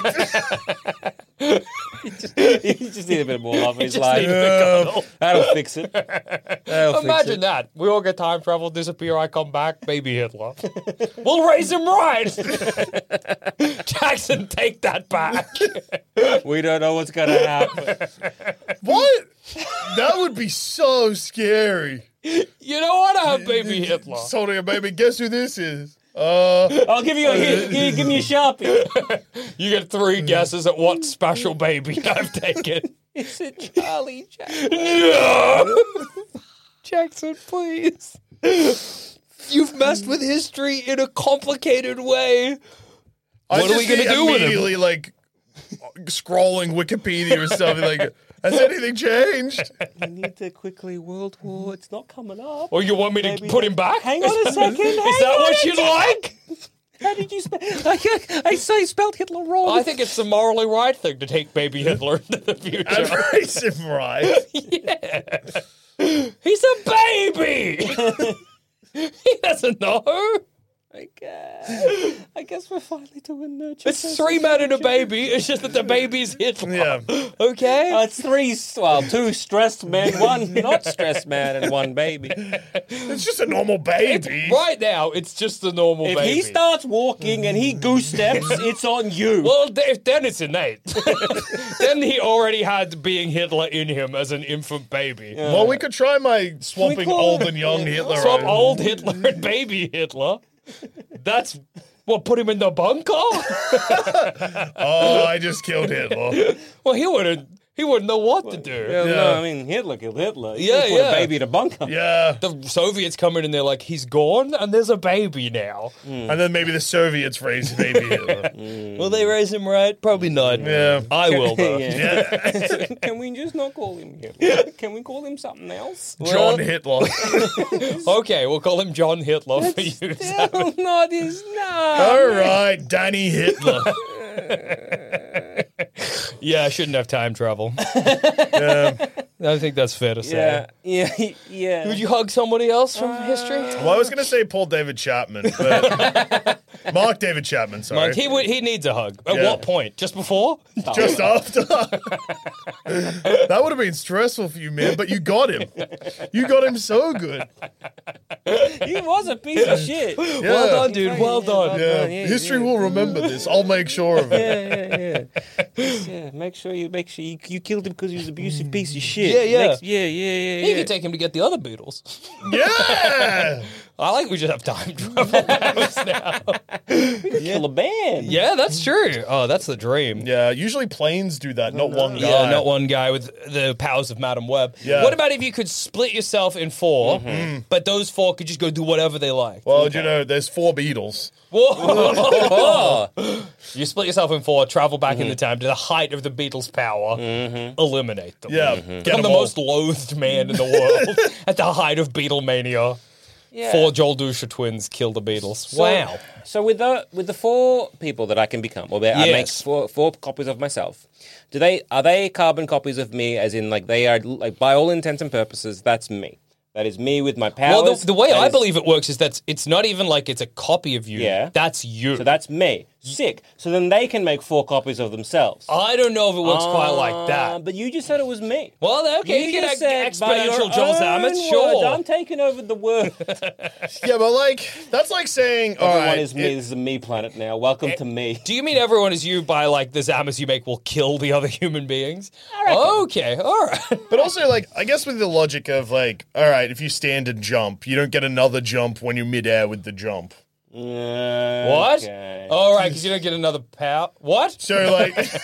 He just need a bit more love in his Just life. need a bit of- That'll fix it. That'll fix Imagine it. that. We all get time travel, disappear, I come back, baby Hitler. We'll raise him right. Jackson, take that back. We don't know what's going to happen. What? That would be so scary. You don't want to have baby Hitler. Just holding a baby. Guess who this is? Uh, I'll give you a here, here, give me a Sharpie. You get three guesses at what special baby I've taken. Is it Charlie Jackson? No! Jackson, please. You've messed with history in a complicated way. I What are we just gonna see do with him? immediately, like, scrolling Wikipedia or something like, has anything changed? You need to quickly World War. It's not coming up. Or you want me to Maybe put not. him back? Hang on a second. Is hang that on what a you'd second. like? How did you spell? I, I say spelled Hitler wrong. I think it's the morally right thing to take baby Hitler into the And future. raise him right. Yeah. He's a baby. He doesn't know. I guess. I guess we're finally doing nurture. It's three men and a baby. It's just that the baby's Hitler. Yeah. Okay? Uh, it's three, well, two stressed men, one not stressed man, and one baby. It's just a normal baby. Right now, it's just the normal If baby. he starts walking and he goose steps, it's on you. Well, th- then it's innate. Then he already had being Hitler in him as an infant baby. Well, we could try my swapping call old it- and young Hitler. Swap on. old Hitler and baby Hitler. That's what put him in the bunker. Oh, I just killed Hitler. Well, he wouldn't. He wouldn't know what to do. Yeah, Yeah. No, I mean, Hitler killed Hitler. You Yeah, just put yeah. a baby in a bunker. Yeah. The Soviets come in and they're like, he's gone, and there's a baby now. And then maybe the Soviets raised baby Hitler. Will they raise him right? Probably not. Yeah. I will though. Yeah. Can we just not call him Hitler? Can we call him something else? John Hitler. Okay, we'll call him John Hitler for you. Still not his name. All right, Danny Hitler. Yeah, I shouldn't have time travel. Yeah. I think that's fair to say. Yeah, yeah, yeah. Would you hug somebody else from history? Well, I was going to say Paul David Chapman, but Mark David Chapman, sorry. Like, he would. He needs a hug. At Yeah. what point? Just before? Just after. That would have been stressful for you, man, but you got him. You got him so good. He was a piece of shit. Yeah. Well done, dude. Well done. Yeah. Yeah, History yeah. will remember this. I'll make sure of it. Yeah, yeah, yeah. Yeah, make sure you make sure you, you killed him because he was an abusive piece of shit. Yeah, yeah. Next- yeah, yeah, yeah, You yeah. could take him to get the other Beatles. Yeah. I like we just have time travel battles now. Kill a band. Yeah, that's true. Oh, that's the dream. Yeah, usually planes do that, not one guy. Yeah, not one guy with the powers of Madam Web. Yeah. What about if you could split yourself in 4 but those four could just go do whatever they like? Well, you know, there's four Beatles. Whoa! You split yourself in four, travel back in the time to the height of the Beatles' power, eliminate them. Yeah, Become get 'em the all. most loathed man in the world at the height of Beatlemania. Yeah. Four Joel Dusha twins kill the Beatles. So- Wow. So with the with the four people that I can become, or I make Yes. four four copies of myself. Do they are they carbon copies of me? As in, like they are like by all intents and purposes, that's me. That is me with my powers. Well, the, the way That I is- believe it works is that it's not even like it's a copy of you. Yeah. That's you. So that's me. Sick. So then they can make four copies of themselves. I don't know if it works quite like Uh, that. But you just said it was me. Well, okay, you, can just ex- said by your exponential Joel own Zammett, words, sure. I'm taking over the world. Yeah, but like, that's like saying, all Everyone right. is me. it- This is a me planet now. Welcome to me. Do you mean everyone is you by like the Zammers you make will kill the other human beings? Okay, all right. But also, like, I guess with the logic of, like, all right, if you stand and jump, you don't get another jump when you're midair with the jump. What? Okay. All right, because you don't get another power. What? So, like,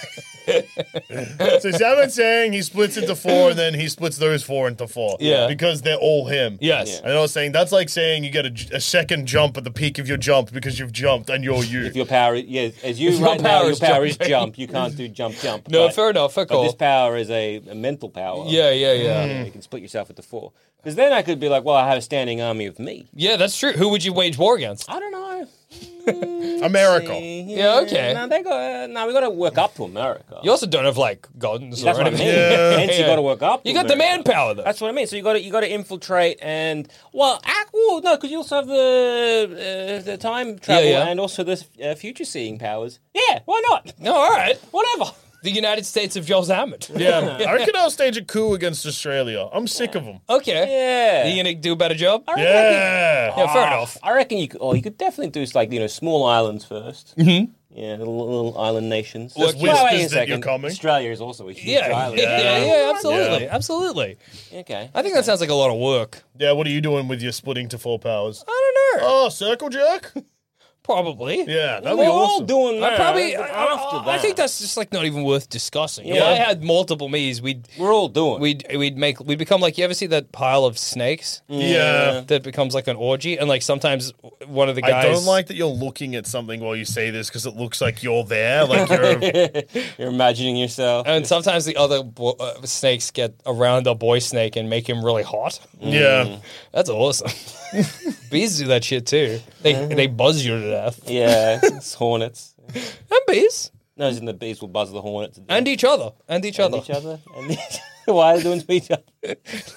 So Salmon's saying he splits into four, and then he splits those four into four. Yeah. Because they're all him. Yes. And I was saying that's like saying you get a, a second jump at the peak of your jump because you've jumped and you're you. If your power, is, yeah, as you If your right now, power your is power is jumping. jump. You can't do jump, jump. No, but, fair enough. Fair but call. this power is a, a mental power. Yeah, yeah, yeah. Yeah, you can split yourself into four. Because then I could be like, well, I have a standing army of me. Yeah, that's true. Who would you wage war against? I don't know. America. Yeah, okay. No, they got. No, we got to work up to America. You also don't have like guns That's or what I mean. anything. Yeah. Hence, you got to work up. You to got the America. manpower though. That's what I mean. So you got to you got to infiltrate and well, act, well no, because you also have the uh, the time travel yeah. and also the uh, future seeing powers. Yeah, why not? No, all right. Whatever. The United States of Joel Zammett. Yeah. I reckon I'll stage a coup against Australia. I'm sick of them. Okay. Yeah. Are you gonna do a better job? I reckon- Yeah. Yeah, fair enough. I reckon you could. Oh, you could definitely do like you know small islands first. Mm-hmm. Yeah, little, little island nations. There's Well, wait a whispers that second. you're coming. Australia is also a huge Yeah, island. yeah, yeah, yeah, absolutely, Yeah. absolutely. Okay. I think that sounds like a lot of work. Yeah, what are you doing with your splitting to four powers? I don't know. Oh, circle jerk? Probably. Yeah, that'd We're be all awesome. doing that. I probably. after I, that. I think that's just like not even worth discussing. If Yeah. I had multiple me's, we'd we're all doing. we'd we'd make we'd become like you ever see that pile of snakes Yeah. that becomes like an orgy, and like sometimes one of the guys. I don't like that you're looking at something while you say this because it looks like you're there. Like you're. You're imagining yourself. And sometimes the other bo- uh, snakes get around a boy snake and make him really hot. Yeah. That's awesome. Bees do that shit too. They they buzz you to death. Yeah, it's hornets. And bees. No, as in the bees will buzz the hornet to death. And each other. And each And other. each other. And each Why are they doing to each other?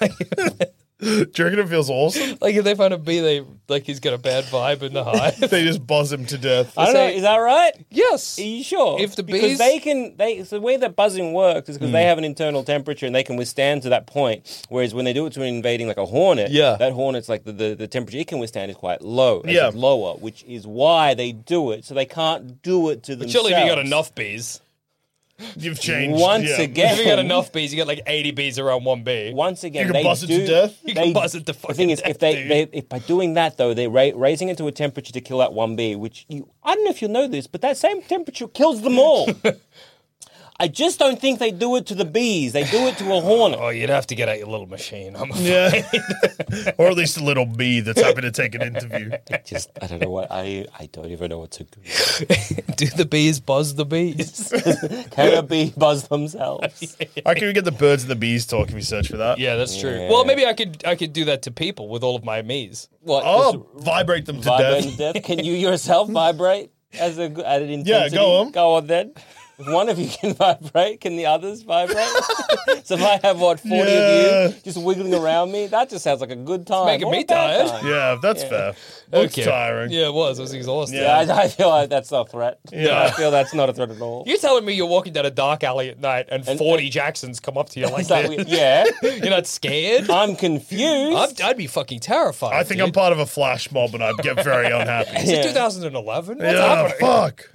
Do you reckon it feels awesome? Like if they find a bee, they like he's got a bad vibe in the hive. They just buzz him to death. I don't know. say- Is that right? Yes. Are you sure? If the because bees- they can, they so the way that buzzing works is because Hmm. they have an internal temperature and they can withstand to that point. Whereas when they do it to an invading like a hornet, Yeah. that hornet's like the, the, the temperature it can withstand is quite low, as Yeah. in lower, which is why they do it. So they can't do it to But themselves. surely if you got enough bees. You've changed. Once yeah. again, If you got enough bees, you get like eighty bees around one bee. Once again, You can they buzz it to do, death? You they- can buzz it to The fucking thing is, death, if they, dude. they if by doing that though, they're ra- raising it to a temperature to kill that one bee, which you I don't know if you'll know this, but that same temperature kills them all. I just don't think they do it to the bees. They do it to a hornet. Oh, you'd have to get out your little machine. I'm Yeah. Or at least a little bee that's happy to take an interview. Just I don't know what I I don't even know what to do. Do the bees buzz the bees? Can a bee buzz themselves? I can get the birds and the bees talk if you search for that. Yeah, that's true. Yeah. Well, maybe I could I could do that to people with all of my me's. What? Oh, vibrate them to vibrate death. to death. Can you yourself vibrate as a at an intensity? go on. Go on then. If one of you can vibrate, can the others vibrate? So if I have, what, forty Yeah. of you just wiggling around me, that just sounds like a good time. making or me a bad tired. time. Yeah, that's fair. Looks tiring. Yeah, it was. It was exhausting. Yeah, I, I feel like that's not a threat. Yeah. I feel that's not a threat at all. You're telling me you're walking down a dark alley at night and, And- forty Jacksons come up to you like Is that that? weird? Yeah. You're not scared? I'm confused. I'd, I'd be fucking terrified. I think dude. I'm part of a flash mob and I'd get very unhappy. Is it Yeah. two thousand eleven? What's Yeah, happening? fuck.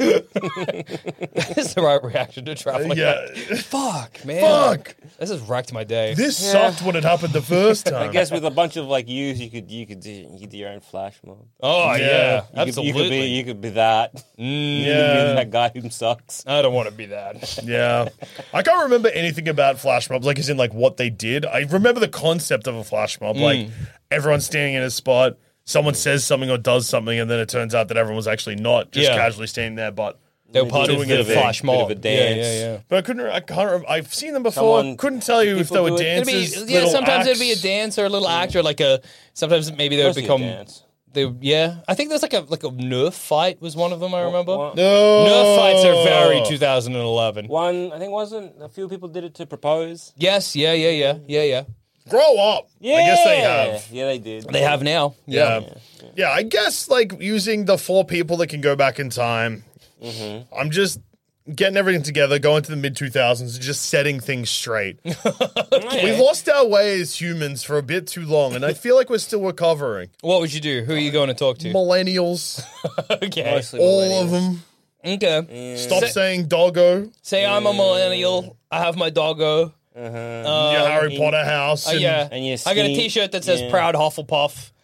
That's the right reaction to traveling. Yeah. Fuck, man. Fuck. This has wrecked my day. This sucked when it happened the first time. I guess with a bunch of like yous, you could you could do you could do your own flash mob. oh, yeah. Yeah. You could, Absolutely. you could be you could be that. Mm, You could be Yeah. that guy who sucks. I don't want to be that. Yeah. I can't remember anything about flash mobs, like as in like what they did. I remember the concept of a flash mob, like everyone's standing in a spot, someone says something or does something, and then it turns out that everyone was actually not just Yeah. casually standing there, but They were part of doing the a thing. flash Bit of mob. a dance. Yeah, yeah, yeah. but I couldn't. I can't. Rem- I've seen them before. Someone- couldn't tell you if people they were do it. It'd be, dances. yeah, little sometimes acts. it'd be a dance or a little act or like a. Sometimes maybe they would Mostly a become. dance. They, yeah, I think there's like a like a Nerf fight was one of them. I remember. What? No. Nerf fights are very two thousand eleven. One, I think, wasn't a few people did it to propose. Yes, yeah, yeah, yeah, yeah, yeah. Grow up. Yeah, I guess they have. Yeah, they did. They have now. Yeah. yeah. I guess like using the four people that can go back in time. Mm-hmm. I'm just getting everything together, going to the mid two thousands, and just setting things straight. We lost our way as humans for a bit too long, and I feel like we're still recovering. What would you do? Who are you going to talk to? Millennials, Okay. Mostly all millennials. of them. Okay. Stop Say- saying doggo. Say I'm a millennial. I have my doggo. your Harry Potter house. Uh, and- yeah. and your I got a skinny- T-shirt that says yeah. "Proud Hufflepuff."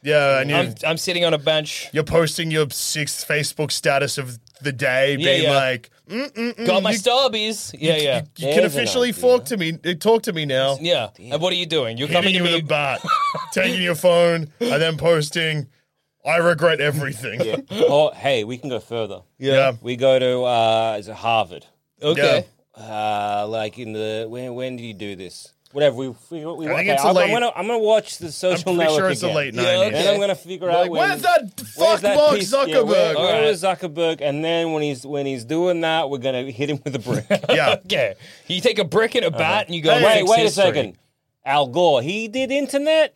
Yeah, and you, I'm, I'm sitting on a bench. you're posting your sixth Facebook status of the day, Yeah, being yeah. like, mm, mm, mm, Got my you, Starbies. Yeah, yeah. you can There's an officially idea. talk to me. uh, Talk to me now. Yeah. And what are you doing? You're Hitting coming you to with me. a bat, taking your phone, and then posting, "I regret everything." Yeah. Or hey, we can go further. Yeah. We go to uh, is it Harvard? Okay. Uh, like in the when when did you do this? Whatever we, we, we I think okay, it's a I'm, late- I'm gonna I'm gonna watch the I'm social pretty network sure it's the again. late Yeah, nineties. okay. Then I'm gonna figure out Like, when, where's that where's fuck that Mark piece- yeah, Zuckerberg? where, where Alright. is Zuckerberg? And then when he's when he's doing that, we're gonna hit him with a brick. Yeah. Okay. You take a brick and a bat and you go, Hey, wait, fix wait history. a second. Al Gore, he did internet.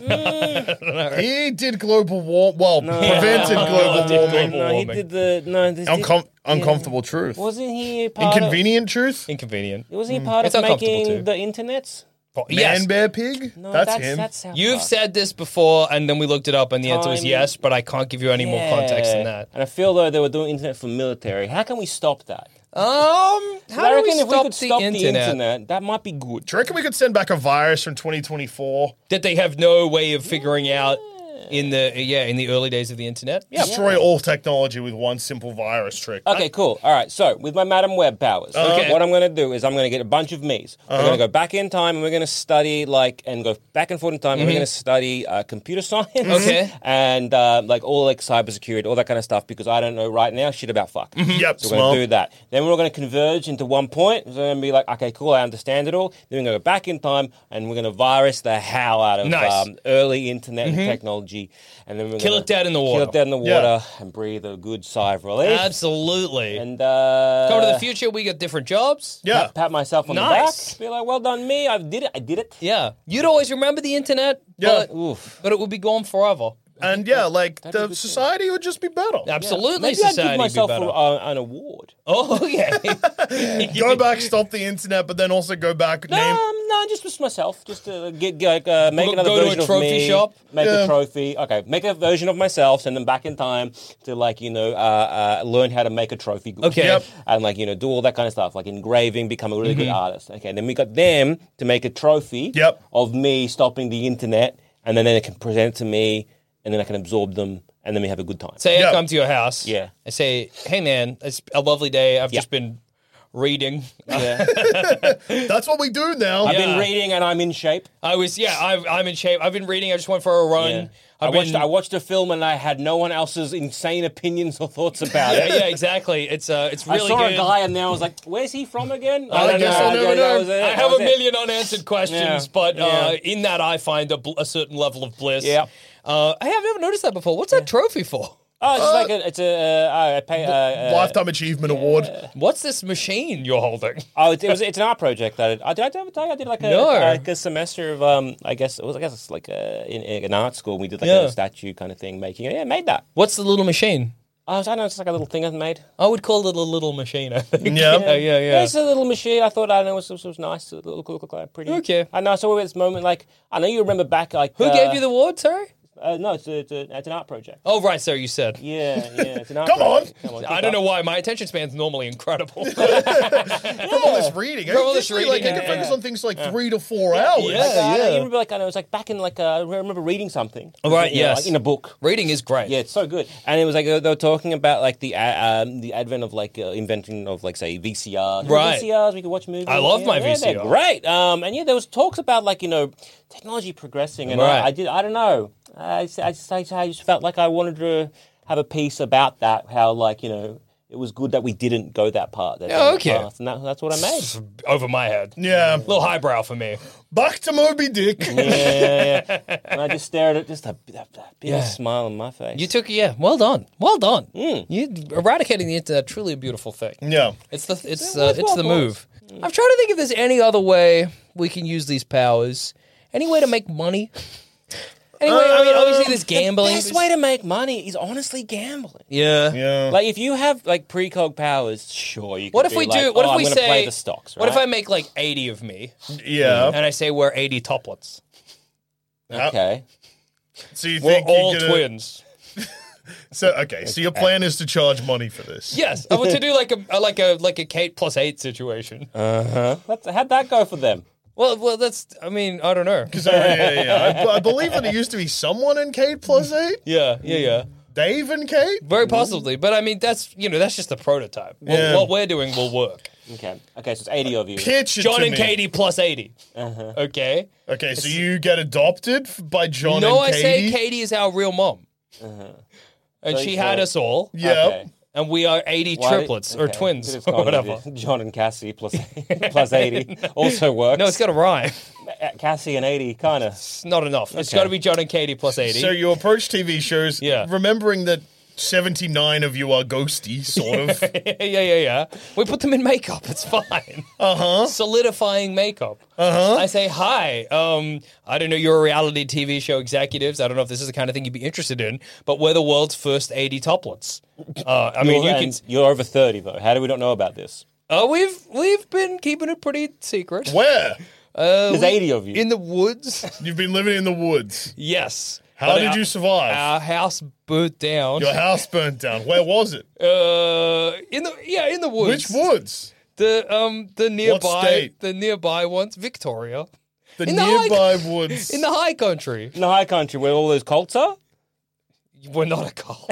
He did global war. Well, prevented No, global did warming. global No, he warming. did the no. This did, Uncom- uncomfortable truth. wasn't he part Inconvenient truth. Inconvenient. Of, wasn't he part It's of uncomfortable making too. the internets? Yes. Man, bear, pig. No, that's, that's him. That's South You've Park. said this before, and then we looked it up, and the answer was Time- yes, but I can't give you any more context than that. And I feel though they were doing internet for military. How can we stop that? Um, I how do we reckon if we stop could the stop internet? the internet, that might be good. Do you reckon we could send back a virus from twenty twenty-four? That they have no way of figuring out in the yeah in the early days of the internet. Destroy all technology with one simple virus trick. Okay, cool. All right. So with my Madam Web powers, Okay. what I'm going to do is I'm going to get a bunch of me's. We're going to go back in time and we're going to study like and go back and forth in time. And we're going to study uh, computer science, Okay. and uh, like all like cybersecurity, all that kind of stuff. Because I don't know right now shit about fuck. Yep, So we're going smart. to do that. Then we're going to converge into one point. So we're going to be like, okay, cool, I understand it all. Then we're going to go back in time and we're going to virus the hell out of Nice. um, early internet and technology, and then we're Kill gonna it dead in the water. Kill it dead in the Yeah. water and breathe a good sigh of relief. Absolutely. And uh, Come to the future, we get different jobs. Yeah. pat, pat myself on Nice. the back, be like, "Well done, me! I did it! I did it!" Yeah, you'd always remember the internet, Yeah. but, Oof. but it would be gone forever. And yeah, like That'd be the good society would just be better. Absolutely, Maybe I'd society give myself would be a, better. uh, an award. Oh yeah, Go back, stop the internet, but then also go back. No, Name. um, no, just just myself. Just to get, get uh, make Go- another go to a version trophy of me. shop? Make Yeah. a trophy. Okay, make a version of myself. Send them back in time to like you know uh, uh, learn how to make a trophy. Good. Okay. Yep. And like you know do all that kind of stuff, like engraving, become a really good Mm-hmm. artist. Okay, then we got them to make a trophy. Yep. Of me stopping the internet, and then they can present it to me, and then I can absorb them, and then we have a good time. say Yeah. I come to your house. Yeah. I say, hey man, it's a lovely day. I've Yeah. just been reading. Yeah. That's what we do now. I've Yeah. been reading, and I'm in shape. I was yeah, I've, I'm in shape. I've been reading. I just went for a run. Yeah. I I've watched. been, I watched a film, and I had no one else's insane opinions or thoughts about yeah, it. yeah, exactly. It's uh, it's really I saw good. a guy, and now I was like, "Where's he from again?" I don't guess I'll never that know. was it. I That have was a it. million unanswered questions, Yeah. but uh, Yeah. in that I find a, bl- a certain level of bliss. Yeah. Uh, I have never noticed that before. What's that trophy for? Oh, it's just like a, it's a. Uh, I pay. Uh, uh, Lifetime Achievement Award. What's this machine you're holding? Oh, it, it was. It's an art project that I, I did. I ever tell you I did like a No. like a semester of um. I guess it was. I guess it's like a, in, in an art school. We did like Yeah. a statue kind of thing, making it. Yeah, made that. What's the little machine? Oh, I don't know. It's like a little thing I've made. I would call it a little machine. I think. Yeah. yeah, yeah, yeah. It's a little machine. I thought I don't know. It was, it was nice. It looked, looked, looked like pretty. Okay. I know. I saw this moment. Like I know you remember back. Like Who uh, gave you the award? Sorry. Uh, no, it's a, it's, a, it's an art project. Oh, right, so you said. Yeah, yeah. It's an art Come on. project. Come on. I don't know why. My attention span's normally incredible. From all this reading. From all this Usually, like, reading, I can yeah, focus yeah. on things like three to four hours. Yeah. Like, uh, I don't- you remember, like, I know, it was like back in, like, uh, I remember reading something. Oh, right, You know, yes. like in a book. Reading is great. Yeah, it's so good. And it was like, uh, they were talking about, like, the uh, um, the advent of, like, uh, inventing of, like, say, V C Rs. Right. V C Rs, we could watch movies. I love yeah, my yeah, V C R. They're great. Um, and, yeah, there was talks about, like, you know, technology progressing. And Right. I, I did, I don't know. I, just- I, just, I, just, I just felt like I wanted to have a piece about that, how, like, you know, it was good that we didn't go that part. That Yeah, that okay. path. And that, that's what I made. Over my head. Yeah. A little highbrow for me. Back to Moby Dick. yeah, yeah, yeah. And I just stared at just a, that, that big Yeah. smile on my face. You took, yeah, well done. Well done. Mm. You eradicating the internet, truly a beautiful thing. Yeah. It's the it's Yeah, uh, worth it's the applause. move. I'm trying to think if there's any other way we can use these powers. Any way to make money? Anyway, I mean, obviously there's gambling. The best way to make money is honestly gambling. yeah. Yeah. Like if you have like precog powers, sure you. Can What if be we like, do? What oh, if I'm we gonna say? play the stocks? Right? What if I make like eighty of me, yeah. and I say we're eighty toplets? Okay. So you We're think all you're gonna, twins. So okay, so your plan is to charge money for this. Yes, I want to do like a, a like a like a Kate plus eight situation. Uh huh. How'd that go for them? Well, well, that's. I mean, I don't know. Because uh, yeah, yeah. I, I believe that it used to be someone in Kate plus eight. Yeah, yeah, yeah. Dave and Kate? Very possibly. But I mean, that's, you know, that's just a prototype. What, Yeah. what we're doing will work. Okay. Okay, so it's eighty of you. Pitch it John to and me. Katie plus eighty. Uh-huh. Okay. Okay, so you get adopted f- by John no, and I Katie? say Katie is our real mom. Uh-huh. And So- she so- had us all. Yeah. Okay. And we are eighty Why- triplets or okay. twins Could've or gone with whatever. it. John and Cassie plus plus eighty also works. No, it's got to rhyme. Uh, Cassie and eighty, kind of. It's not enough. It's Okay. got to be John and Katie plus eighty. So you approach T V shows, Yeah. remembering that seventy-nine of you are ghosty, sort of. yeah, yeah, yeah. We put them in makeup. It's fine. Uh-huh. Solidifying makeup. Uh-huh. I say, hi. Um, I don't know. You're a reality T V show executives. I don't know if this is the kind of thing you'd be interested in, but we're the world's first eighty toplets. Uh, I mean, you you're, can. and you're over thirty though. How do we not know about this? Uh, we've we've been keeping it pretty secret. Where? Uh, There's we- eighty of you. in the woods. You've been living in the woods. Yes. How But did our- you survive? Our house burnt down. Your house burnt down. Where was it? Uh, in the yeah, in the woods. Which woods? The um the nearby state? the nearby ones, Victoria. The In the high- nearby woods. In the high country. In the high country where all those cults are? We're not a cult.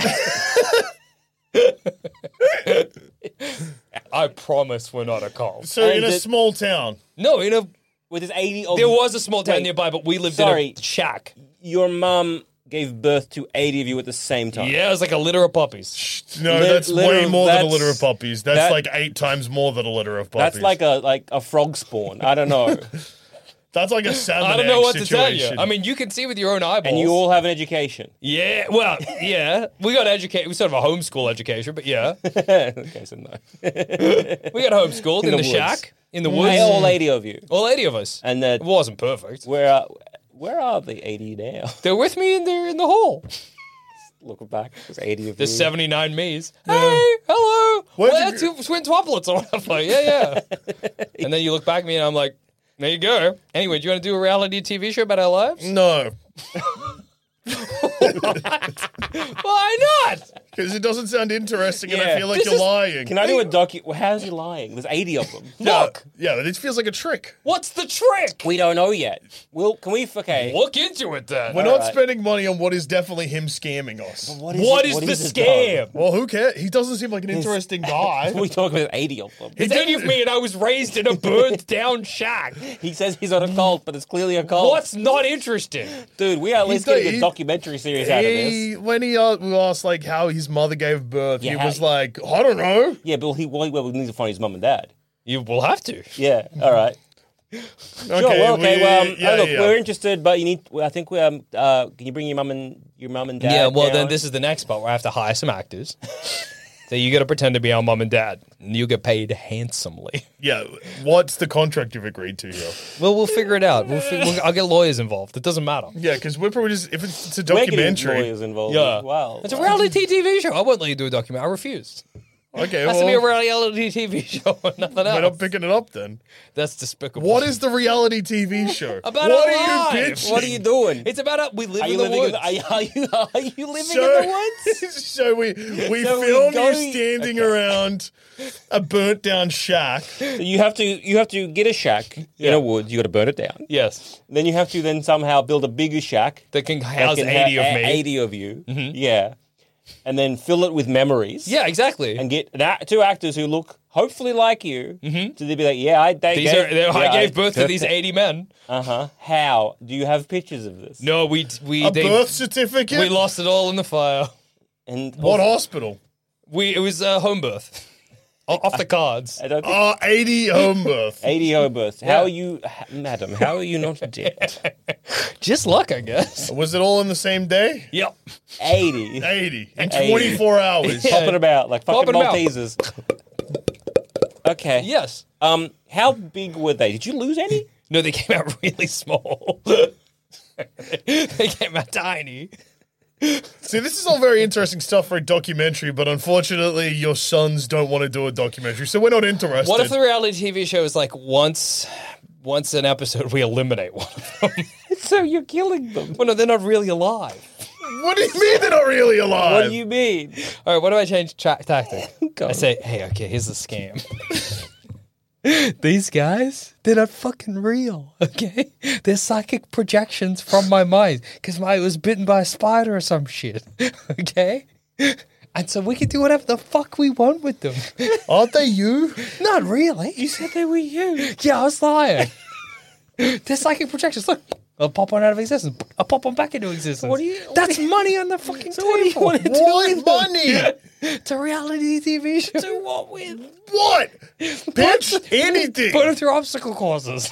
I promise we're not a cult. so And in a it- small town. No, in a Where there's eighty of there was a small town Wait, nearby, but we lived sorry. in a shack. Your mum gave birth to eighty of you at the same time. Yeah, it was like a litter of puppies. No, Lit- that's litter way of- more than a that's- litter of puppies. That's that- like eight times more than a litter of puppies. That's like a like a frog spawn. I don't know. That's like a salmon I don't know egg what to tell situation. you. I mean, you can see with your own eyeballs. And you all have an education. Yeah, well, yeah. We got educated. We sort of a homeschool education, but yeah. Okay, so no. We got homeschooled in, In the the, woods. shack, in the woods. Hey, all eighty of you. All eighty of us. And that It wasn't perfect. where are, where are the eighty now? They're with me in there in the hall. Look back. There's eighty of There's you. seventy-nine me's. Hey, hello. Where'd We're you- two twin twoplets or whatever. Yeah, yeah. And then you look back at me and I'm like, there you go. Anyway, do you want to do a reality T V show about our lives? No, Why not? because it doesn't sound interesting, and I Yeah. feel like This you're is- lying. Can I do a docu? Well, how's he lying? There's eighty of them. Look, Yeah, but it feels like a trick. what's the trick? We don't know yet. Well, can we? Okay. Look into it then. We're not right. spending money on what is definitely him scamming us. What What it- is what the it, scam? Well, who cares? He doesn't seem like an interesting guy. We talk about eighty of them. It's eighty of me and I was raised in a burnt down shack. He says he's not a cult, but it's clearly a cult. What's not interesting? Dude, we are at least He's getting the- a documentary series out of He, this. when he uh, we asked like how his mother gave birth, Yeah, he how- was like, I don't know. Yeah, but he well, well, we need to find his mum and dad. You will have to. Yeah, all right. Okay, Sure, well, okay. we- well, um, yeah, oh, look, yeah. we're interested, but you need. I think we um. Uh, can you bring your mum and your mum and dad? Yeah, well, then down? this is the next part where I have to hire some actors. So you got to pretend to be our mum and dad, and you get paid handsomely. Yeah, what's the contract you've agreed to here? Well, we'll figure it out. We'll, fi- we'll I'll get lawyers involved. It doesn't matter. Yeah, because we're probably just if it's, it's a We're getting documentary. lawyers involved. Yeah. as well. It's a reality T V show. I won't let you do a documentary. I refuse. Okay, It has well, to be a reality T V show and nothing we're not else. picking it up then. That's despicable. What is the reality T V show? About what our are you lives. bitching? What are you doing? It's about a, we live Are in you the living? woods. In the, are, you, are you living So, in the woods? so we we So we film go- you standing around a burnt down shack. So you have to you have to get a shack in Yeah. a woods. You got to burn it down. Yes, Then you have to then somehow build a bigger shack that can that house can eighty ha- of me. eighty of you. Yeah, and then fill it with memories. Yeah, exactly. and get an act- two actors who look hopefully like you. Mm-hmm. So they'd be like, yeah, I they These gave, are, they- I yeah, gave birth to these eighty men. Uh huh. How do you have pictures of this? No, we we A they, birth certificate? we lost it all in the fire. And What hospital? We it was a home birth. O- Off the cards. I don't think Oh, eighty home birth. eighty home births. How Yeah. are you, h- madam? How are you not dead? Just luck, I guess. Was it all in the same day? Yep. eighty. eighty. In eighty. twenty-four hours. Yeah. Popping about like fucking Popping about. Maltesers. Okay. Yes. Um, how big were they? Did you lose any? No, they came out really small. They came out tiny. See, this is all very interesting stuff for a documentary, but unfortunately, your sons don't want to do a documentary, so we're not interested. What if the reality T V show is like once, once an episode we eliminate one of them? So you're killing them. Well, no, they're not really alive. What do you mean they're not really alive? What do you mean? All right, what do I change tra- tactic? Go I on. say, hey, okay, here's the scam. These guys, they're not fucking real, okay? They're psychic projections from my mind because I was bitten by a spider or some shit, okay? And so we can do whatever the fuck we want with them. Aren't they you? Not really. You said they were you. Yeah, I was lying. They're psychic projections. Look, I'll pop one out of existence. I'll pop one back into existence. What do you- what That's do you- money on the fucking So table. what do you want to do What with them? money? It's a reality T V show. Do what with? What? Pitch anything. Put them through obstacle courses.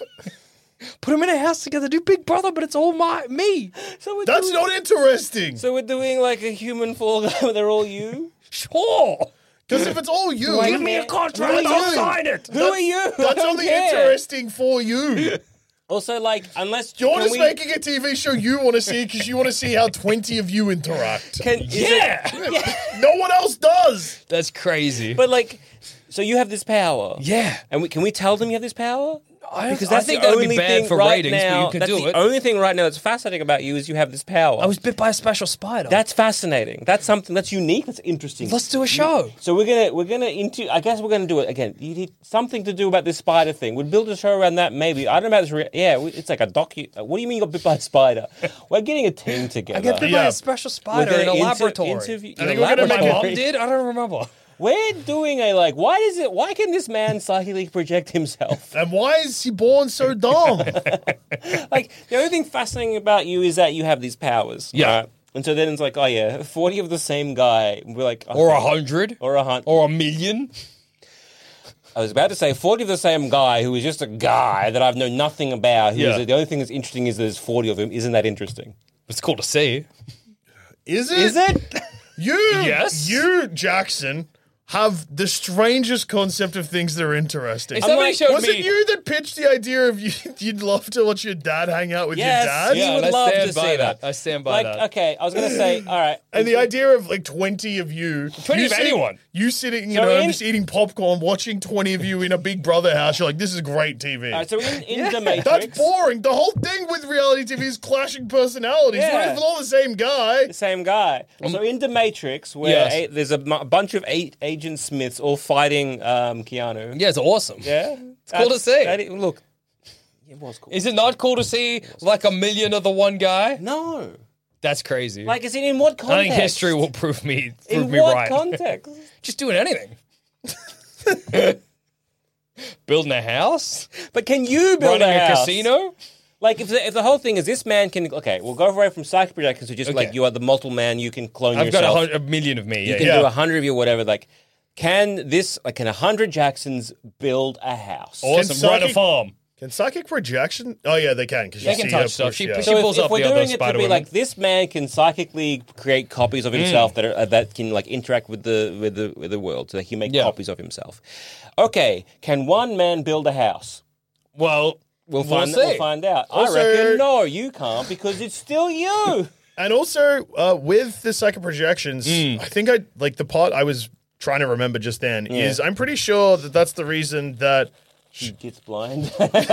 Put them in a house together. Do Big Brother, but it's all my me. So we're That's doing, not interesting. So we're doing like a human Fall Guy, but they're all you. Sure. Because if it's all you, Give me a contract. Who are I'll you? sign it. Who are you? I That's don't only care. interesting for you. Also, like, unless You're can just we, making a T V show you want to see because you want to see how twenty of you interact. Can, is Yeah. it- yeah. No one else does. That's crazy. But like, so you have this power. Yeah. And we, can we tell them you have this power? I, Because I that's think the that would only be bad thing for right ratings, now. but you can that's do the it. only thing right now that's fascinating about you is you have this power. I was bit by a special spider. That's fascinating. That's something that's unique. That's interesting. Let's do a show. So we're gonna we're gonna into. I guess we're gonna do it again. You need something to do about this spider thing. We'd build a show around that. Maybe I don't know about this. Re- yeah, we- it's like a docu. What do you mean you got bit by a spider? We're getting a team together. I get bit by Yeah. a special We're spider gonna in a inter- laboratory. interview- I think your we're gonna My make it- mom did? I don't remember. We're doing a like. Why is it? Why can this man psychically project himself? And why is he born so dumb? Like the only thing fascinating about you is that you have these powers. Yeah. right? And so then it's like, oh yeah, forty of the same guy. We're like, Or a okay. hundred. or a hundred. Or a million. I was about to say forty of the same guy who is just a guy that I've known nothing about. Who Yeah. is, the only thing that's interesting is there's forty of him. Isn't that interesting? It's cool to see. Is it? Is it? You, Yes. you, Jackson, have the strangest concept of things that are interesting. If somebody like, showed Was me, it you that pitched the idea of you, you'd love to watch your dad hang out with Yes, your dad? you Yeah, would and I love stand to by see that. that. I stand by like, that. okay, I was gonna say, all right. And the idea of like twenty of you, twenty you of sit- anyone. you sitting, you So know, in- just eating popcorn, watching twenty of you in a Big Brother house. You're like, this is great T V. All right, so in, in the Matrix, That's boring. The whole thing with reality T V is clashing personalities. What Yeah. if it's all the same guy? the same guy. so in the Matrix, where Yes. a, there's a, mu- bunch of eight Agent Smiths all fighting um, Keanu. yeah, it's awesome. Yeah, It's cool to see. that- look, it was cool. Is it not cool to see like a million of the one guy? no, That's crazy. like, is it in what context? I think history will prove me prove in me what right. context? Just doing anything. Building a house, But can you build running a, a, house? casino. Like, if the, if the whole thing is this man can, okay, we'll go away from psychic projections to just Okay. like you are the multiple man, you can clone I've got a, yourself. hun- a million of me. You Yeah, can yeah. do a hundred of you, whatever. Like, can this, like, can a hundred Jacksons build a house? Awesome. Can Run a psychic- farm. Can psychic projection? Oh yeah, they can. Because They you can see touch her stuff. push, She- yeah. she- So if, pulls if up we're the other doing it to Spider be Woman. like this man can psychically create copies of himself that are, uh, that can like interact with the with the with the world, so that he make Yeah. copies of himself. Okay, can one man build a house? Well, We'll we'll find. see. We'll find out. Also- I reckon no, you can't because it's still you. And also uh, with the psychic projections, Mm. I think I like the part I was trying to remember just then is I'm pretty sure that that's the reason that He gets blind.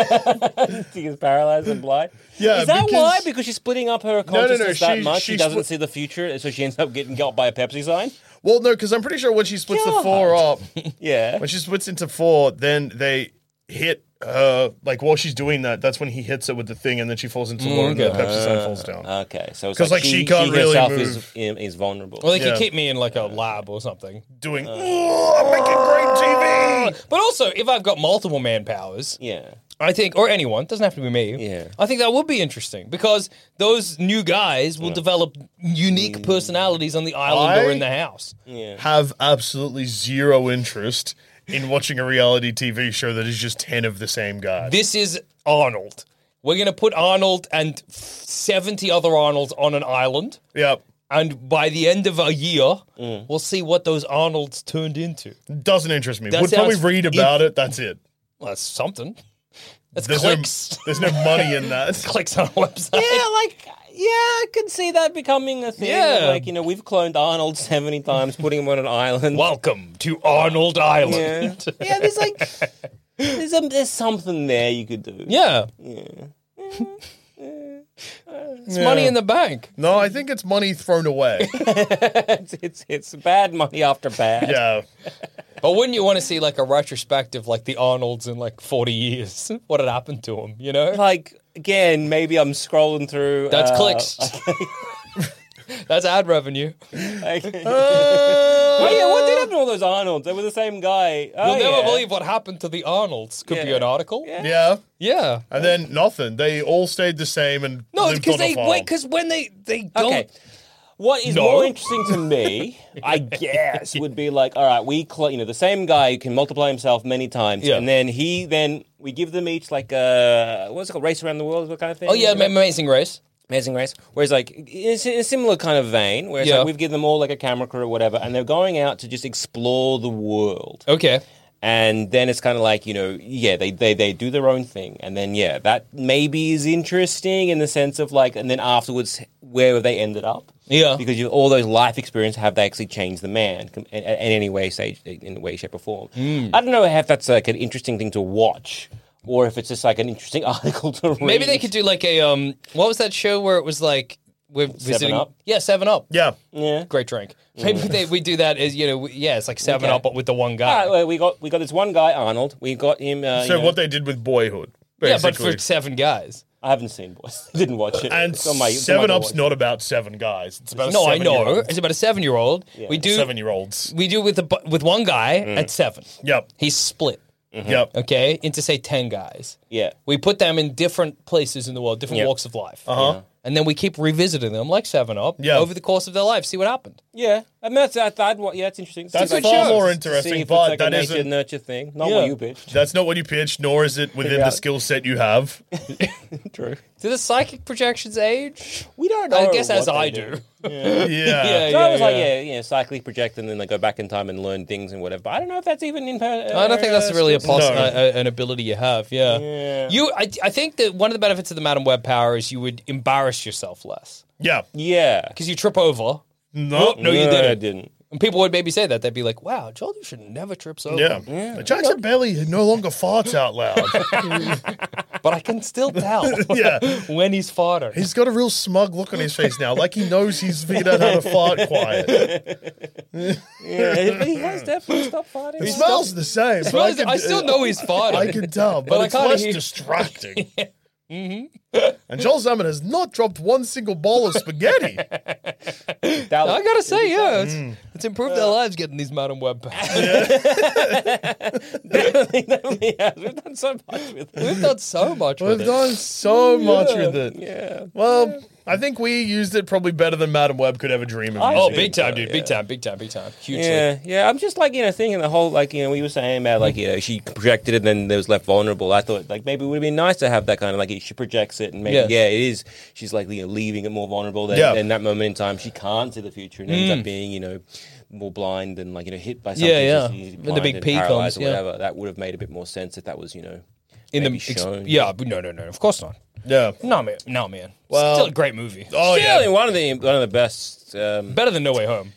He gets paralyzed and blind. Yeah, Is that because- why? Because she's splitting up her no, no, consciousness that she- much, she, she doesn't split- see the future, so she ends up getting got by a Pepsi sign. well no because I'm pretty sure when she splits God. the four up, Yeah. when she splits into four, then they hit her like while she's doing that. That's when he hits her with the thing, and then she falls into water, and the okay. Pepsi sign falls down. Okay, so it's 'Cause, like, like, she, she can't she really herself move. is is vulnerable. Well, they Yeah. can keep me in like a lab or something. Doing Uh. oh, I'm making great T V. But also, if I've got multiple man powers, yeah. I think, or anyone, doesn't have to be me. Yeah. I think that would be interesting because those new guys will develop unique personalities on the island or I- in the house. Yeah. Have absolutely zero interest in watching a reality T V show that is just ten of the same guy. This is Arnold. We're going to put Arnold and seventy other Arnolds on an island. Yep. And by the end of a year, Mm. we'll see what those Arnolds turned into. Doesn't interest me. That Would probably sounds- read about it. That's it. Well, that's something. That's There's clicks. no, there's no money in that. Clicks on a website. Yeah, like yeah, I could see that becoming a thing. Yeah. Like, you know, we've cloned Arnold seventy times, putting him on an island. Welcome to Arnold Island. Yeah. Yeah, there's like there's a, there's something there you could do. Yeah. It's money Yeah. in the bank. No, I think it's money thrown away. it's, it's it's bad money after bad. Yeah. But wouldn't you want to see like a retrospective, like the Arnolds in like forty years? What had happened to them? You know, Like again, maybe I'm scrolling through. that's uh, clicks. That's ad revenue. Okay. Oh yeah, what did happen to all those Arnolds? They were the same guy. Oh, You'll never yeah. believe what happened to the Arnolds. Could be Yeah. an article. Yeah. Yeah. And then nothing. They all stayed the same and No, lived because on a they farm. wait. Because when they they don't. Okay. What is No. more interesting to me, I guess, would be like, all right, we, cl- you know, the same guy who can multiply himself many times, Yeah. and then he, then we give them each like a what's it called, race around the world, what kind of thing? Oh yeah, Amazing Race. Amazing Race. Whereas, like, it's in a similar kind of vein, where it's Yeah. like we've given them all like a camera crew or whatever, and they're going out to just explore the world. Okay. And then it's kind of like, you know, yeah, they, they, they do their own thing. And then, yeah, that maybe is interesting in the sense of like, and then afterwards, where they ended up. Yeah. Because you, all those life experiences have they actually changed the man in, in any way, say, in a way, shape, or form. Mm. I don't know if that's like an interesting thing to watch or if it's just like an interesting article to read. Maybe they could do like a um. What was that show where it was like we're visiting? Up? Yeah, Seven Up. Yeah. Yeah. Great drink. Maybe they, we do that as you know. we- Yeah, it's like Seven Okay. Up, but with the one All guy. right, well, we got we got this one guy, Arnold. We got him. Uh, So you know- what they did with Boyhood, yeah, basically. but for seven guys. I haven't seen Boys. I didn't watch it. and It's on my- it's on Seven my Up's watch. not about seven guys. It's about a No, I know. seven-year-old. It's about a seven-year-old. We do Seven-year-olds. we do with the bu- with one guy Mm. at seven. Yep. He's split. Yep. Okay, into say ten guys. Yeah. We put them in different places in the world, different Yeah. walks of life. Uh-huh. And then we keep revisiting them like Seven Up Yeah. over the course of their life. See what happened. Yeah, I mean that's that. that what, yeah, that's interesting. That's See if far it shows. more See interesting, if it's but like that a nature isn't- nurture thing. Not Yeah. what you pitched. That's not what you pitched, nor is it within Figure the out- skill set you have. True. Do the psychic projections age? We don't know. I guess what as they I do. do. Yeah. Yeah, So I was like, yeah. yeah, yeah, cyclically project, and then they go back in time and learn things and whatever. But I don't know if that's even in. Per- I don't think that's really a skill poss- set. No. uh, uh, an ability you have. Yeah. Yeah. You, I, I think that one of the benefits of the Madam Web power is you would embarrass yourself less Yeah. Yeah. because you trip over. No. No, you No, didn't. I didn't. And people would maybe say that. They'd be like, "Wow, Joel, you should never trip over." Yeah. Jackson Bailey no longer farts out loud. But I can still tell Yeah. when he's farting. He's got a real smug look on his face now, like he knows he's figured out how to fart quiet. Yeah, but he has definitely stopped fighting. It smells the same. but smells- can- I still know he's farting. I can tell, but, But I it's can't less hear- distracting. And Joel Salmon has not dropped one single ball of spaghetti. I gotta say, yeah, it's, it's improved their lives getting these Madam Web powers. definitely, definitely has. We've done so much with it. We've done so much We've with it. done so much with it. Yeah. Well, I think we used it probably better than Madam Web could ever dream of I Oh, using big it. time, dude! Big time, big time, big time. Hugely. Yeah, yeah. I'm just like, you know, thinking the whole, like, you know, we were saying about, like, you know, she projected it and then there was left vulnerable. I thought, like, maybe it would have been nice to have that kind of, like, she projects it and maybe, Yeah. yeah, it is. She's, like, you know, leaving it more vulnerable. Then, Yeah. then that moment in time, she can't see the future and ends Mm. up being, you know, more blind and, like, you know, hit by something. Yeah, yeah. so she's When the blind big and P paralyzed comes, or yeah. whatever. That would have made a bit more sense if that was, you know, In maybe the ex- shown. yeah, but no, no, no, of course not. Yeah. No, man, no, man. Well- Still a great movie. Oh, Still, yeah. one of the one of the best. Um, Better than No Way Home.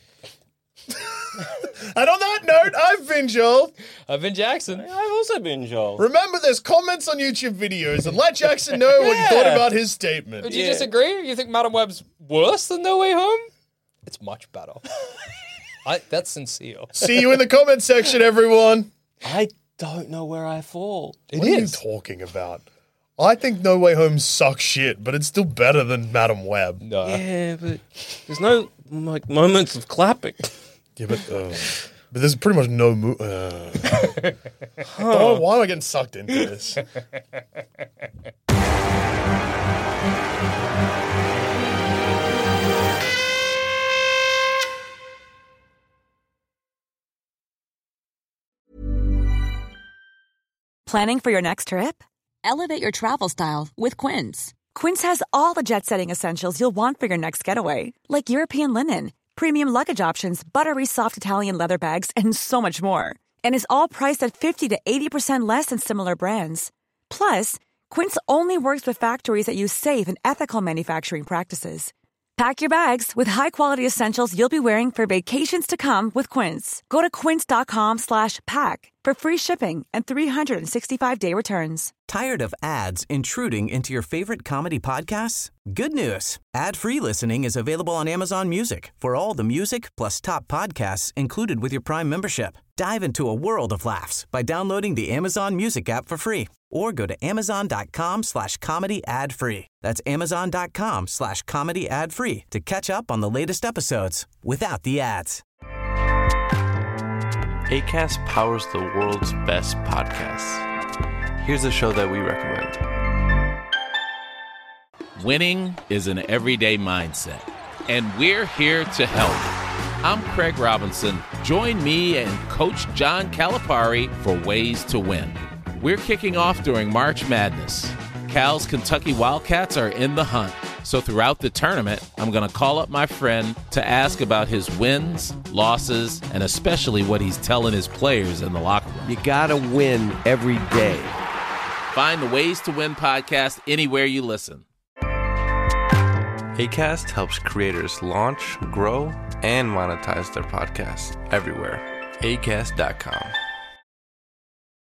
And on that note, I've been Joel. I've been Jackson. I've also been Joel. Remember, there's comments on YouTube videos and let Jackson know what you thought Yeah. about his statement. Would you Yeah. disagree? You think Madam Web's worse than No Way Home? It's much better. I, that's sincere. See you in the comment section, everyone. I don't know where I fall. It What is. are you talking about? I think No Way Home sucks shit, but it's still better than Madam Web. No. Yeah, but there's no like moments of clapping. Yeah, but uh, but there's pretty much no. Mo- uh. Oh, why am I getting sucked into this? Planning for your next trip? Elevate your travel style with Quince. Quince has all the jet-setting essentials you'll want for your next getaway, like European linen, premium luggage options, buttery soft Italian leather bags, and so much more. And is all priced at fifty to eighty percent less than similar brands. Plus, Quince only works with factories that use safe and ethical manufacturing practices. Pack your bags with high-quality essentials you'll be wearing for vacations to come with Quince. Go to quince.com slash pack for free shipping and three sixty-five day returns. Tired of ads intruding into your favorite comedy podcasts? Good news. Ad-free listening is available on Amazon Music for all the music plus top podcasts included with your Prime membership. Dive into a world of laughs by downloading the Amazon Music app for free or go to amazon.com slash comedy ad free. That's amazon.com slash comedy ad free to catch up on the latest episodes without the ads. Acast powers the world's best podcasts. Here's a show that we recommend. Winning is an everyday mindset, and we're here to help. I'm Craig Robinson. Join me and Coach John Calipari for Ways to Win. We're kicking off during March Madness. Cal's Kentucky Wildcats are in the hunt. So throughout the tournament, I'm going to call up my friend to ask about his wins, losses, and especially what he's telling his players in the locker room. You got to win every day. Find the Ways to Win podcast anywhere you listen. Acast helps creators launch, grow, and monetize their podcasts everywhere. acast dot com.